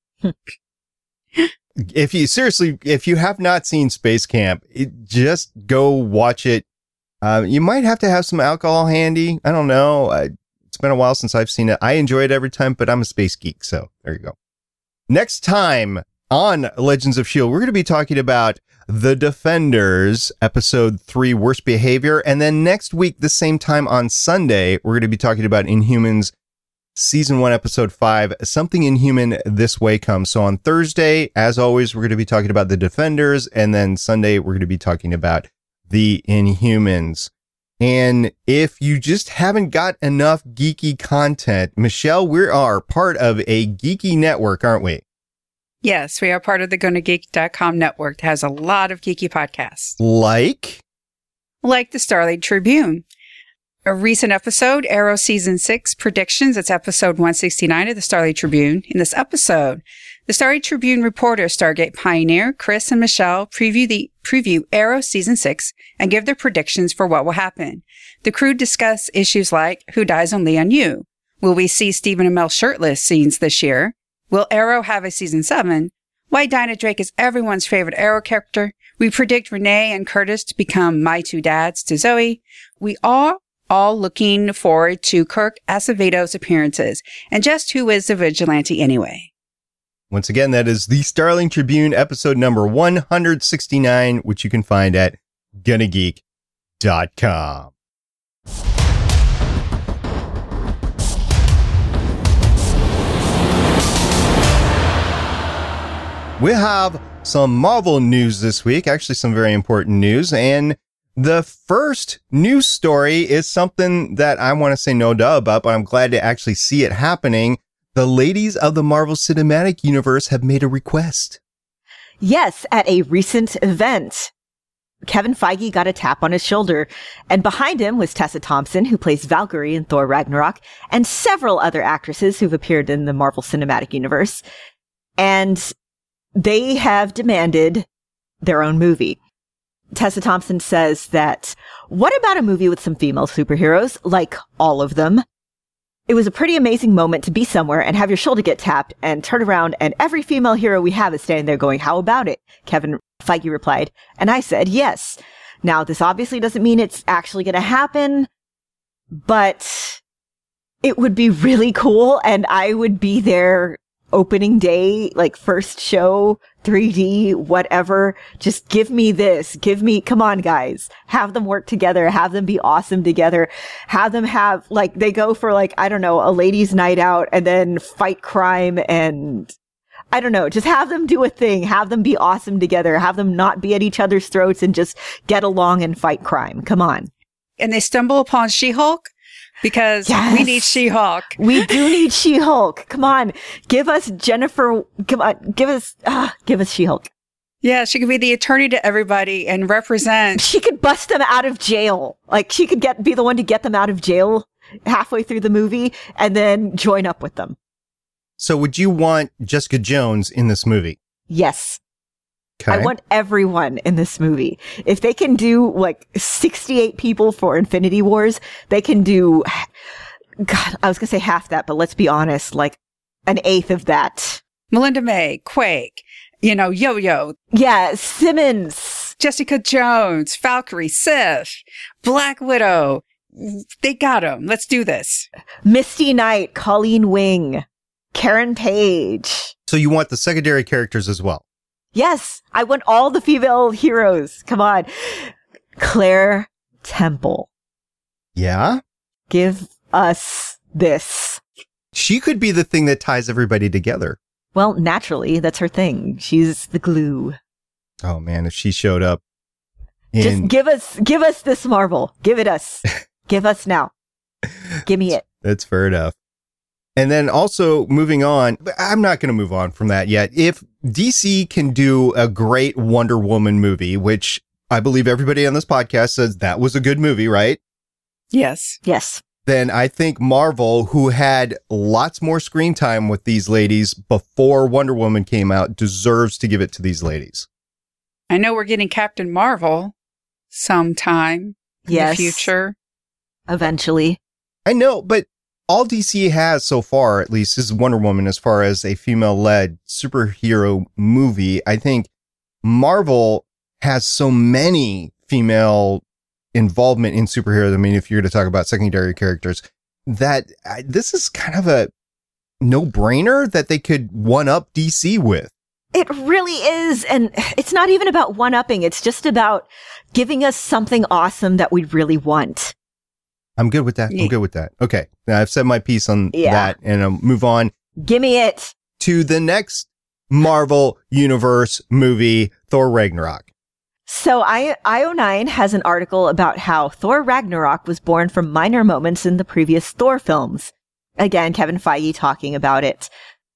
If you have not seen Space Camp, just go watch it. You might have to have some alcohol handy. I don't know. It's been a while since I've seen it. I enjoy it every time, but I'm a space geek. So there you go. Next time on Legends of S.H.I.E.L.D., we're going to be talking about The Defenders, episode 3, Worst Behavior. And then next week, the same time on Sunday, we're going to be talking about Inhumans season 1, episode 5, Something Inhuman This Way Comes. So on Thursday, as always, we're going to be talking about The Defenders. And then Sunday, we're going to be talking about The Inhumans. And if you just haven't got enough geeky content, Michelle, we are part of a geeky network, aren't we? Yes, we are part of the GonnaGeek.com network that has a lot of geeky podcasts. Like the Starlight Tribune. A recent episode, Arrow Season 6 Predictions. It's episode 169 of the Starlight Tribune. In this episode, The Star Tribune reporter Stargate pioneer Chris and Michelle preview Arrow Season 6 and give their predictions for what will happen. The crew discuss issues like who dies on Lian Yu. Will we see Stephen Amell shirtless scenes this year? Will Arrow have a Season 7? Why Dinah Drake is everyone's favorite Arrow character. We predict Renee and Curtis to become my two dads to Zoe. We are all looking forward to Kirk Aceveto's appearances. And just who is the vigilante anyway? Once again, that is the Starling Tribune episode number 169, which you can find at GonnaGeek.com. We have some Marvel news this week, actually some very important news, and the first news story is something that I want to say no duh about, but I'm glad to actually see it happening. The ladies of the Marvel Cinematic Universe have made a request. Yes, at a recent event, Kevin Feige got a tap on his shoulder, and behind him was Tessa Thompson, who plays Valkyrie in Thor Ragnarok, and several other actresses who've appeared in the Marvel Cinematic Universe. And they have demanded their own movie. Tessa Thompson says that, what about a movie with some female superheroes, like all of them? It was a pretty amazing moment to be somewhere and have your shoulder get tapped and turn around and every female hero we have is standing there going, how about it? Kevin Feige replied. And I said, yes. Now, this obviously doesn't mean it's actually going to happen, but it would be really cool. And I would be there opening day, like first show, 3D, whatever. Just give me this. Come on, guys. Have them work together. Have them be awesome together. Have them have, like, they go for, like, I don't know, a ladies' night out and then fight crime and I don't know. Just have them do a thing. Have them be awesome together. Have them not be at each other's throats and just get along and fight crime. Come on. And they stumble upon She-Hulk? Because we need She-Hulk. We do need She-Hulk. Come on. Give us Jennifer. Come on. Give us She-Hulk. Yeah, she could be the attorney to everybody and represent. She could bust them out of jail. Like, she could be the one to get them out of jail halfway through the movie and then join up with them. So would you want Jessica Jones in this movie? Yes. Okay. I want everyone in this movie. If they can do like 68 people for Infinity Wars, they can do, God, I was going to say half that, but let's be honest, like an eighth of that. Melinda May, Quake, Yo-Yo. Yeah, Simmons. Jessica Jones, Valkyrie, Sif, Black Widow. They got them. Let's do this. Misty Knight, Colleen Wing, Karen Page. So you want the secondary characters as well? Yes, I want all the female heroes. Come on. Claire Temple. Yeah? Give us this. She could be the thing that ties everybody together. Well, naturally, that's her thing. She's the glue. Oh man, if she showed up Just give us this Marvel. Give it us. Give us now. Give me it. That's fair enough. And then also moving on, but I'm not going to move on from that yet. If DC can do a great Wonder Woman movie, which I believe everybody on this podcast says that was a good movie, right? Yes. Yes. Then I think Marvel, who had lots more screen time with these ladies before Wonder Woman came out, deserves to give it to these ladies. I know we're getting Captain Marvel sometime in the future. Eventually. I know, but all DC has so far, at least, is Wonder Woman as far as a female-led superhero movie. I think Marvel has so many female involvement in superheroes. I mean, if you're to talk about secondary characters, that this is kind of a no-brainer that they could one-up DC with. It really is. And it's not even about one-upping. It's just about giving us something awesome that we really want. I'm good with that. I'm good with that. Okay. Now I've said my piece on that and I'll move on. Give me it. To the next Marvel Universe movie, Thor Ragnarok. So IO9 has an article about how Thor Ragnarok was born from minor moments in the previous Thor films. Again, Kevin Feige talking about it.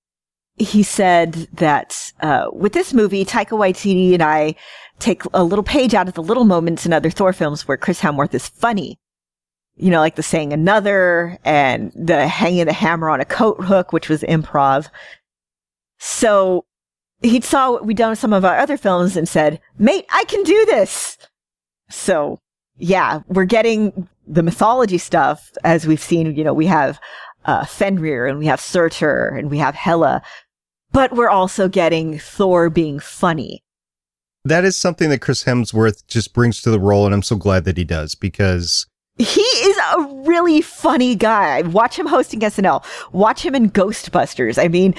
He said that with this movie, Taika Waititi and I take a little page out of the little moments in other Thor films where Chris Hemsworth is funny. You know, like the saying another and the hanging the hammer on a coat hook, which was improv. So he saw what we'd done with some of our other films and said, mate, I can do this. So yeah, we're getting the mythology stuff as we've seen, we have Fenrir and we have Surtur and we have Hela, but we're also getting Thor being funny. That is something that Chris Hemsworth just brings to the role, and I'm so glad that he does, because he is a really funny guy. Watch him hosting SNL. Watch him in Ghostbusters. I mean,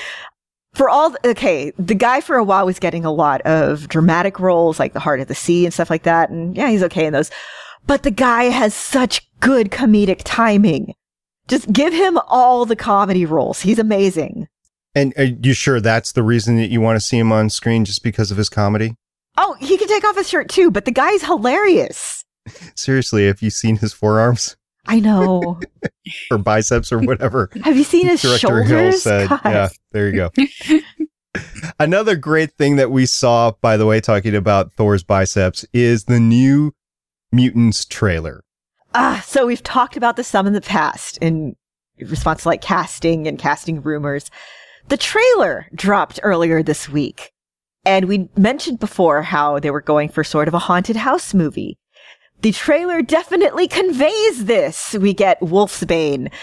the guy for a while was getting a lot of dramatic roles like The Heart of the Sea and stuff like that. And yeah, he's okay in those. But the guy has such good comedic timing. Just give him all the comedy roles. He's amazing. And are you sure that's the reason that you want to see him on screen, just because of his comedy? Oh, he can take off his shirt too, but the guy's hilarious. Seriously, have you seen his forearms? I know. Or biceps or whatever. Have you seen his Director shoulders? Hill said. God. Yeah, there you go. Another great thing that we saw, by the way, talking about Thor's biceps, is the New Mutants trailer. So we've talked about this some in the past in response to like casting and casting rumors. The trailer dropped earlier this week. And we mentioned before how they were going for sort of a haunted house movie. The trailer definitely conveys this. We get Wolfsbane.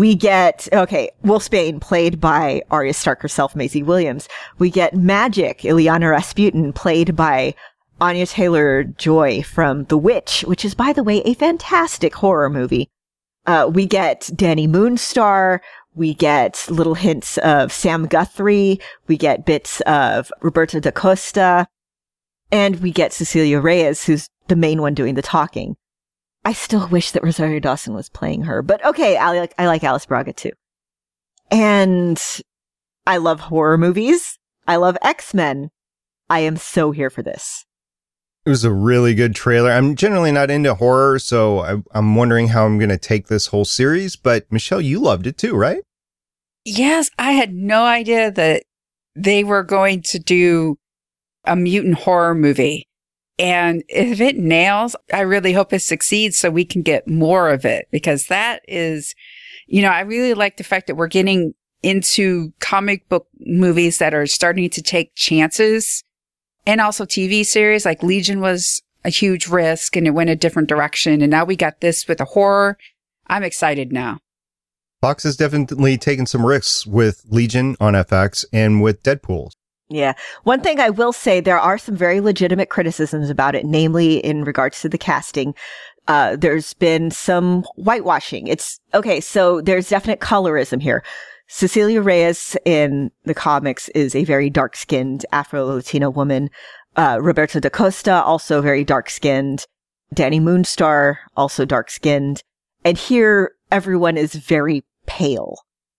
Wolfsbane played by Arya Stark herself, Maisie Williams. We get Magic, Ilyana Rasputin, played by Anya Taylor-Joy from The Witch, which is, by the way, a fantastic horror movie. We get Danny Moonstar. We get little hints of Sam Guthrie. We get bits of Roberto da Costa. And we get Cecilia Reyes, who's the main one doing the talking. I still wish that Rosario Dawson was playing her, but okay, I like Alice Braga too. And I love horror movies. I love X-Men. I am so here for this. It was a really good trailer. I'm generally not into horror, so I'm wondering how I'm going to take this whole series. But Michelle, you loved it too, right? Yes, I had no idea that they were going to do a mutant horror movie. And if it nails, I really hope it succeeds so we can get more of it, because that is, I really like the fact that we're getting into comic book movies that are starting to take chances. And also TV series, like Legion was a huge risk and it went a different direction. And now we got this with a horror. I'm excited now. Fox has definitely taken some risks with Legion on FX and with Deadpool. Yeah. One thing I will say, there are some very legitimate criticisms about it, namely in regards to the casting. There's been some whitewashing. So there's definite colorism here. Cecilia Reyes in the comics is a very dark-skinned Afro-Latina woman. Roberto da Costa, also very dark-skinned. Danny Moonstar, also dark-skinned. And here, everyone is very pale.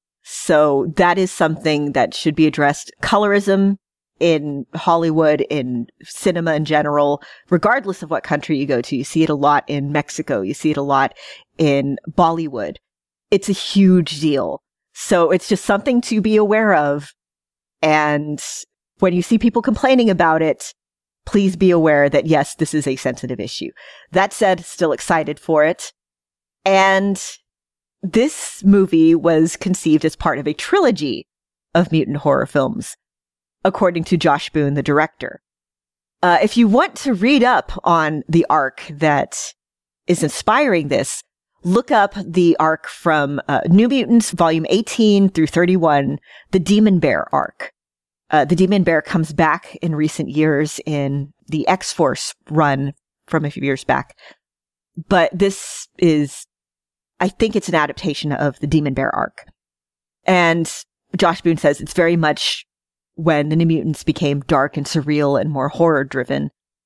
So that is something that should be addressed. Colorism in Hollywood, in cinema in general, regardless of what country you go to. You see it a lot in Mexico. You see it a lot in Bollywood. It's a huge deal. So it's just something to be aware of. And when you see people complaining about it, please be aware that, yes, this is a sensitive issue. That said, still excited for it. And this movie was conceived as part of a trilogy of mutant horror films, according to Josh Boone, the director. If you want to read up on the arc that is inspiring this, look up the arc from New Mutants Volume 18 through 31, the Demon Bear arc. The Demon Bear comes back in recent years in the X-Force run from a few years back. But this is, I think it's an adaptation of the Demon Bear arc. And Josh Boone says it's very much when the New Mutants became dark and surreal and more horror-driven.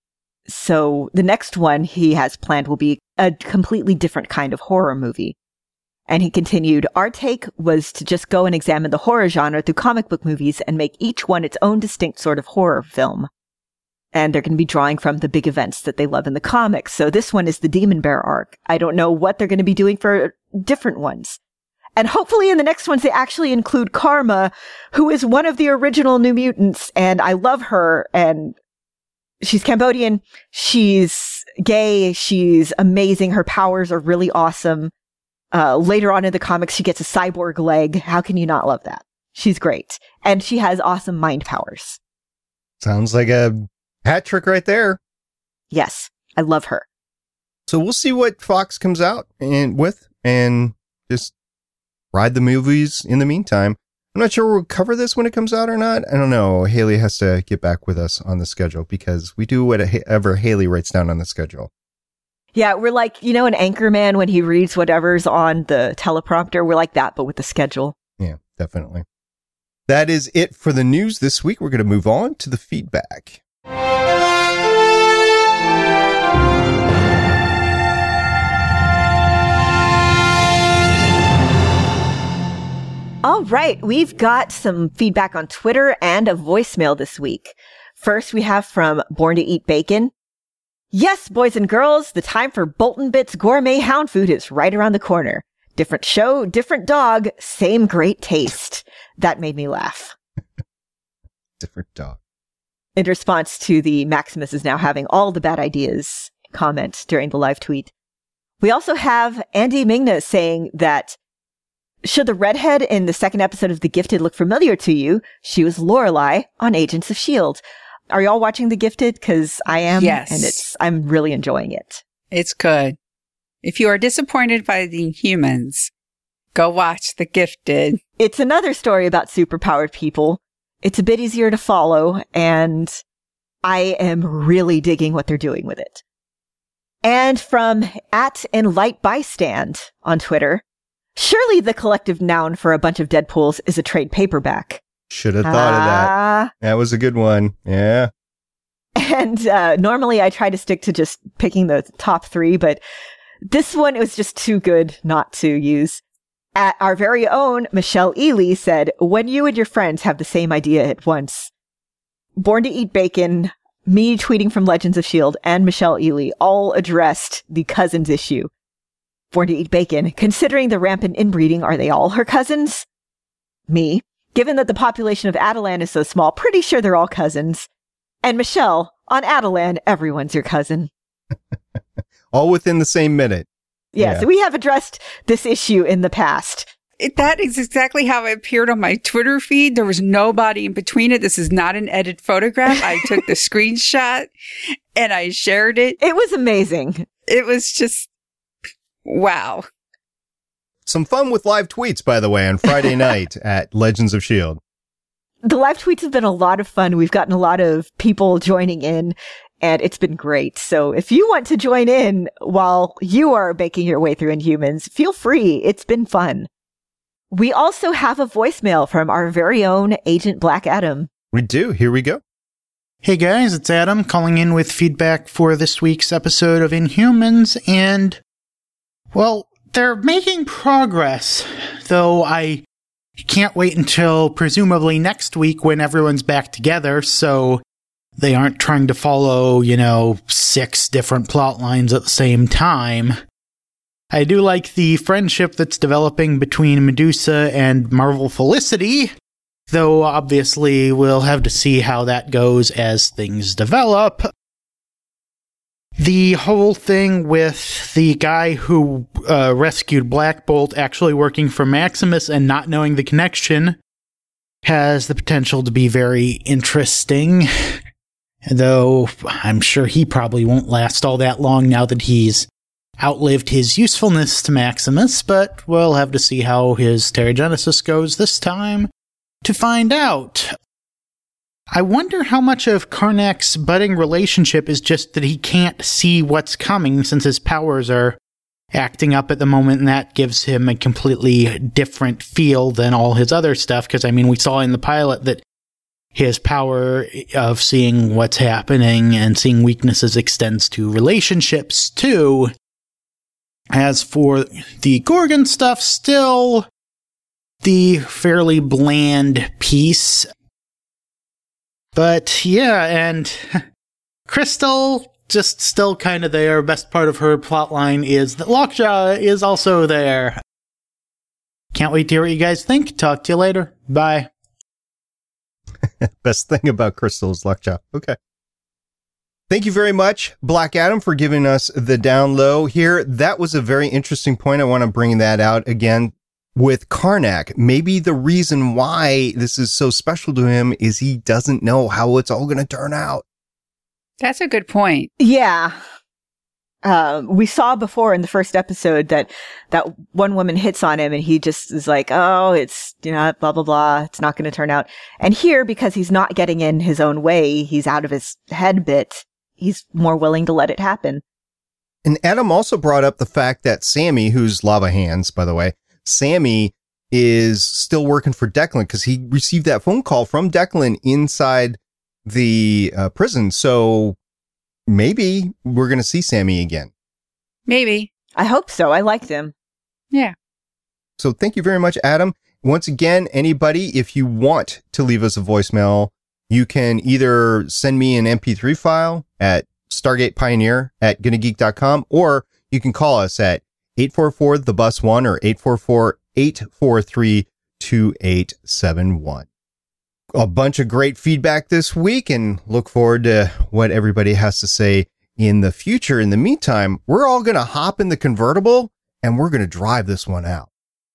So the next one he has planned will be a completely different kind of horror movie. And he continued, our take was to just go and examine the horror genre through comic book movies and make each one its own distinct sort of horror film. And they're going to be drawing from the big events that they love in the comics. So this one is the Demon Bear arc. I don't know what they're going to be doing for different ones. And hopefully in the next ones, they actually include Karma, who is one of the original New Mutants. And I love her. And she's Cambodian. She's gay. She's amazing. Her powers are really awesome. Later on in the comics, she gets a cyborg leg. How can you not love that? She's great. And she has awesome mind powers. Sounds like a hat trick right there. Yes, I love her. So we'll see what Fox comes out and just ride the movies in the meantime. I'm not sure we'll cover this when it comes out or not. I don't know. Haley has to get back with us on the schedule because we do whatever Haley writes down on the schedule. Yeah, we're like, an anchorman when he reads whatever's on the teleprompter. We're like that, but with the schedule. Yeah, definitely. That is it for the news this week. We're going to move on to the feedback. All right, we've got some feedback on Twitter and a voicemail this week. First, we have from Born to Eat Bacon. Yes, boys and girls, the time for Bolton Bits gourmet hound food is right around the corner. Different show, different dog, same great taste. That made me laugh. Different dog. In response to the Maximus is now having all the bad ideas comment during the live tweet. We also have Andy Mingna saying that should the redhead in the second episode of The Gifted look familiar to you, she was Lorelai on Agents of S.H.I.E.L.D. Are y'all watching The Gifted? Because I am. Yes. And I'm really enjoying it. It's good. If you are disappointed by the Humans, go watch The Gifted. It's another story about superpowered people. It's a bit easier to follow, and I am really digging what they're doing with it. And from @EnlightBystand on Twitter, surely the collective noun for a bunch of Deadpools is a trade paperback. Should have thought of that. That was a good one. Yeah. And normally I try to stick to just picking the top 3, but this one was just too good not to use. Our very own Michelle Ely said, when you and your friends have the same idea at once. Born to Eat Bacon, me tweeting from Legends of S.H.I.E.L.D., and Michelle Ely all addressed the cousins issue. Born to Eat Bacon, considering the rampant inbreeding, are they all her cousins? Me, given that the population of Adelan is so small, pretty sure they're all cousins. And Michelle, on Adelan, everyone's your cousin. All within the same minute. Yeah, so we have addressed this issue in the past. That is exactly how it appeared on my Twitter feed. There was nobody in between it. This is not an edited photograph. I took the screenshot and I shared it. It was amazing. It was just, wow. Some fun with live tweets, by the way, on Friday night at Legends of S.H.I.E.L.D. The live tweets have been a lot of fun. We've gotten a lot of people joining in, and it's been great. So if you want to join in while you are making your way through Inhumans, feel free. It's been fun. We also have a voicemail from our very own Agent Black Adam. We do. Here we go. Hey guys, it's Adam calling in with feedback for this week's episode of Inhumans, and, well, they're making progress, though I can't wait until presumably next week when everyone's back together, so they aren't trying to follow, 6 different plot lines at the same time. I do like the friendship that's developing between Medusa and Marvel Felicity, though obviously we'll have to see how that goes as things develop. The whole thing with the guy who rescued Black Bolt actually working for Maximus and not knowing the connection has the potential to be very interesting, though I'm sure he probably won't last all that long now that he's outlived his usefulness to Maximus, but we'll have to see how his Terrigenesis goes this time to find out. I wonder how much of Karnak's budding relationship is just that he can't see what's coming since his powers are acting up at the moment, and that gives him a completely different feel than all his other stuff, because, we saw in the pilot that his power of seeing what's happening and seeing weaknesses extends to relationships, too. As for the Gorgon stuff, still the fairly bland piece. But yeah, and Crystal just still kind of there. Best part of her plotline is that Lockjaw is also there. Can't wait to hear what you guys think. Talk to you later. Bye. Best thing about Crystal is Lockjaw. Okay. Thank you very much, Black Adam, for giving us the down low here. That was a very interesting point. I want to bring that out again. with Karnak, maybe the reason why this is so special to him is he doesn't know how it's all going to turn out. That's a good point. Yeah. We saw before in the first episode that one woman hits on him and he just is like, oh, it's, blah, blah, blah. It's not going to turn out. And here, because he's not getting in his own way, he's out of his head a bit. He's more willing to let it happen. And Adam also brought up the fact that Sammy, who's Lava Hands, by the way, Sammy is still working for Declan because he received that phone call from Declan inside the prison. So maybe we're going to see Sammy again. Maybe. I hope so. I liked him. Yeah. So thank you very much, Adam. Once again, anybody, if you want to leave us a voicemail, you can either send me an MP3 file at StargatePioneer@GonnaGeek.com, or you can call us at 844-THE-BUS-1 or 844-843-2871. A bunch of great feedback this week, and look forward to what everybody has to say in the future. In the meantime, we're all going to hop in the convertible and we're going to drive this one out.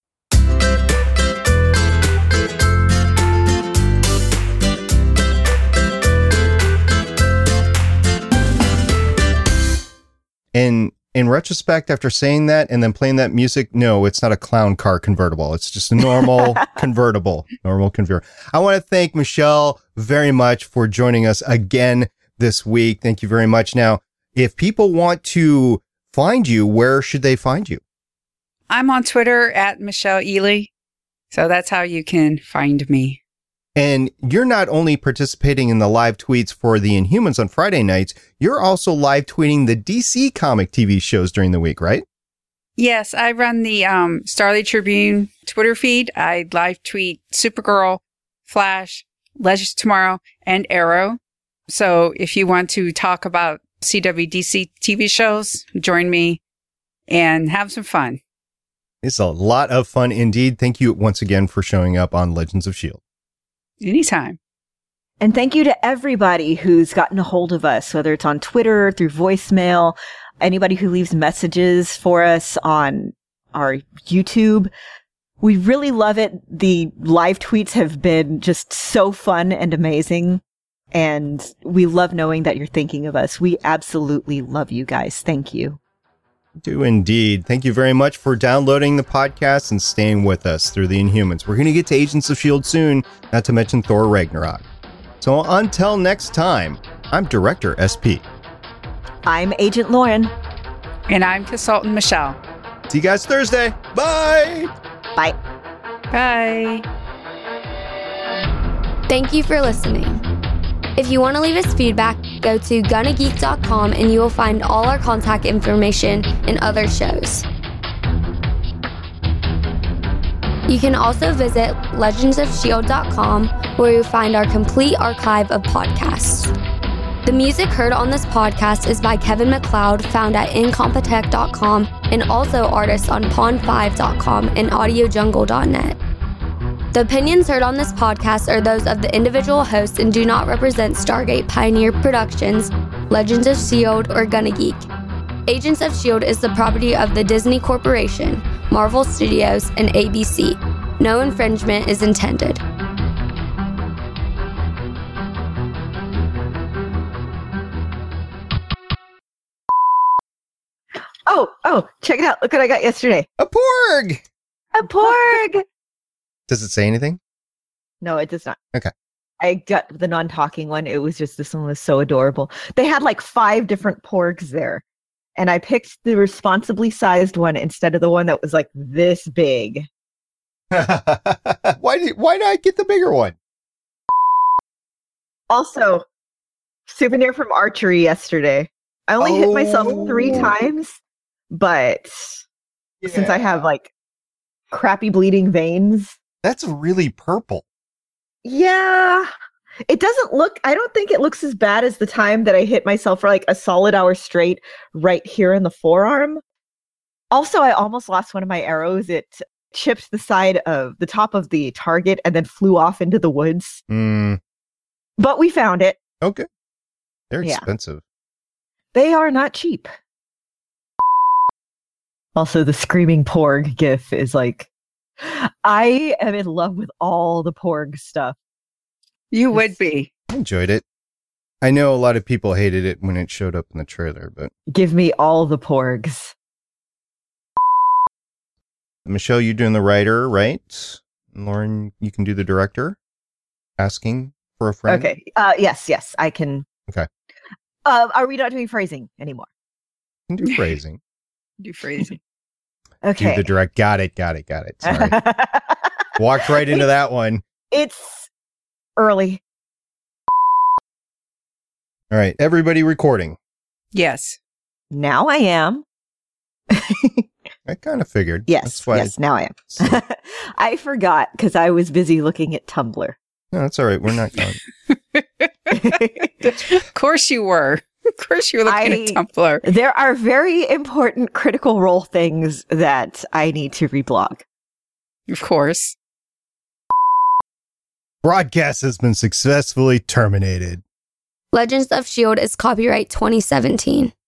And in retrospect, after saying that and then playing that music, no, it's not a clown car convertible. It's just a normal convertible. I want to thank Michelle very much for joining us again this week. Thank you very much. Now, if people want to find you, where should they find you? I'm on Twitter at Michelle Ely. So that's how you can find me. And you're not only participating in the live tweets for the Inhumans on Friday nights, you're also live tweeting the DC comic TV shows during the week, right? Yes, I run the Starlight Tribune Twitter feed. I live tweet Supergirl, Flash, Legends of Tomorrow, and Arrow. So if you want to talk about CWDC TV shows, join me and have some fun. It's a lot of fun indeed. Thank you once again for showing up on Legends of S.H.I.E.L.D. Anytime. And thank you to everybody who's gotten a hold of us, whether it's on Twitter, through voicemail, anybody who leaves messages for us on our YouTube. We really love it. The live tweets have been just so fun and amazing. And we love knowing that you're thinking of us. We absolutely love you guys. Thank you. Do indeed. Thank you very much for downloading the podcast and staying with us through the Inhumans. We're going to get to Agents of S.H.I.E.L.D. soon, not to mention Thor Ragnarok. So until next time, I'm Director SP. I'm Agent Lauren. And I'm Consultant Michelle. See you guys Thursday. Bye. Bye. Bye. Thank you for listening. If you want to leave us feedback, go to GonnaGeek.com and you will find all our contact information and other shows. You can also visit legendsofshield.com where you'll find our complete archive of podcasts. The music heard on this podcast is by Kevin MacLeod, found at Incompetech.com, and also artists on Pond5.com and AudioJungle.net. The opinions heard on this podcast are those of the individual hosts and do not represent Stargate Pioneer Productions, Legends of S.H.I.E.L.D., or Gonna Geek. Agents of S.H.I.E.L.D. is the property of the Disney Corporation, Marvel Studios, and ABC. No infringement is intended. Oh, check it out. Look what I got yesterday. A porg! A porg! Does it say anything? No, it does not. Okay. I got the non-talking one. It was just, this one was so adorable. They had like 5 different porgs there. And I picked the responsibly sized one instead of the one that was like this big. Why not get the bigger one? Also, souvenir from archery yesterday. I only hit myself 3 times, but since I have like crappy bleeding veins. That's really purple. Yeah. It doesn't look, I don't think it looks as bad as the time that I hit myself for like a solid hour straight right here in the forearm. Also, I almost lost one of my arrows. It chipped the top of the target and then flew off into the woods. But we found it. Okay. They're expensive. They are not cheap. Also, the screaming porg gif is like I am in love with all the Porg stuff. You would be. I enjoyed it. I know a lot of people hated it when it showed up in the trailer, but Give me all the Porgs. Michelle, you're doing the writer, right? And Lauren, you can do the director. Asking for a friend. Okay. Yes, I can. Okay. Are we not doing phrasing anymore? You can do phrasing. Do phrasing. Okay. Do the direct. Got it. Sorry. Walked right into that one. It's early. All right. Everybody recording. Yes. Now I am. I kind of figured. Yes. That's why Yes, now I am. So- I forgot because I was busy looking at Tumblr. No, that's all right. We're not going. Of course you were. Of course you were looking at Tumblr. There are very important Critical Role things that I need to reblog. Of course. Broadcast has been successfully terminated. Legends of S.H.I.E.L.D. is copyright 2017.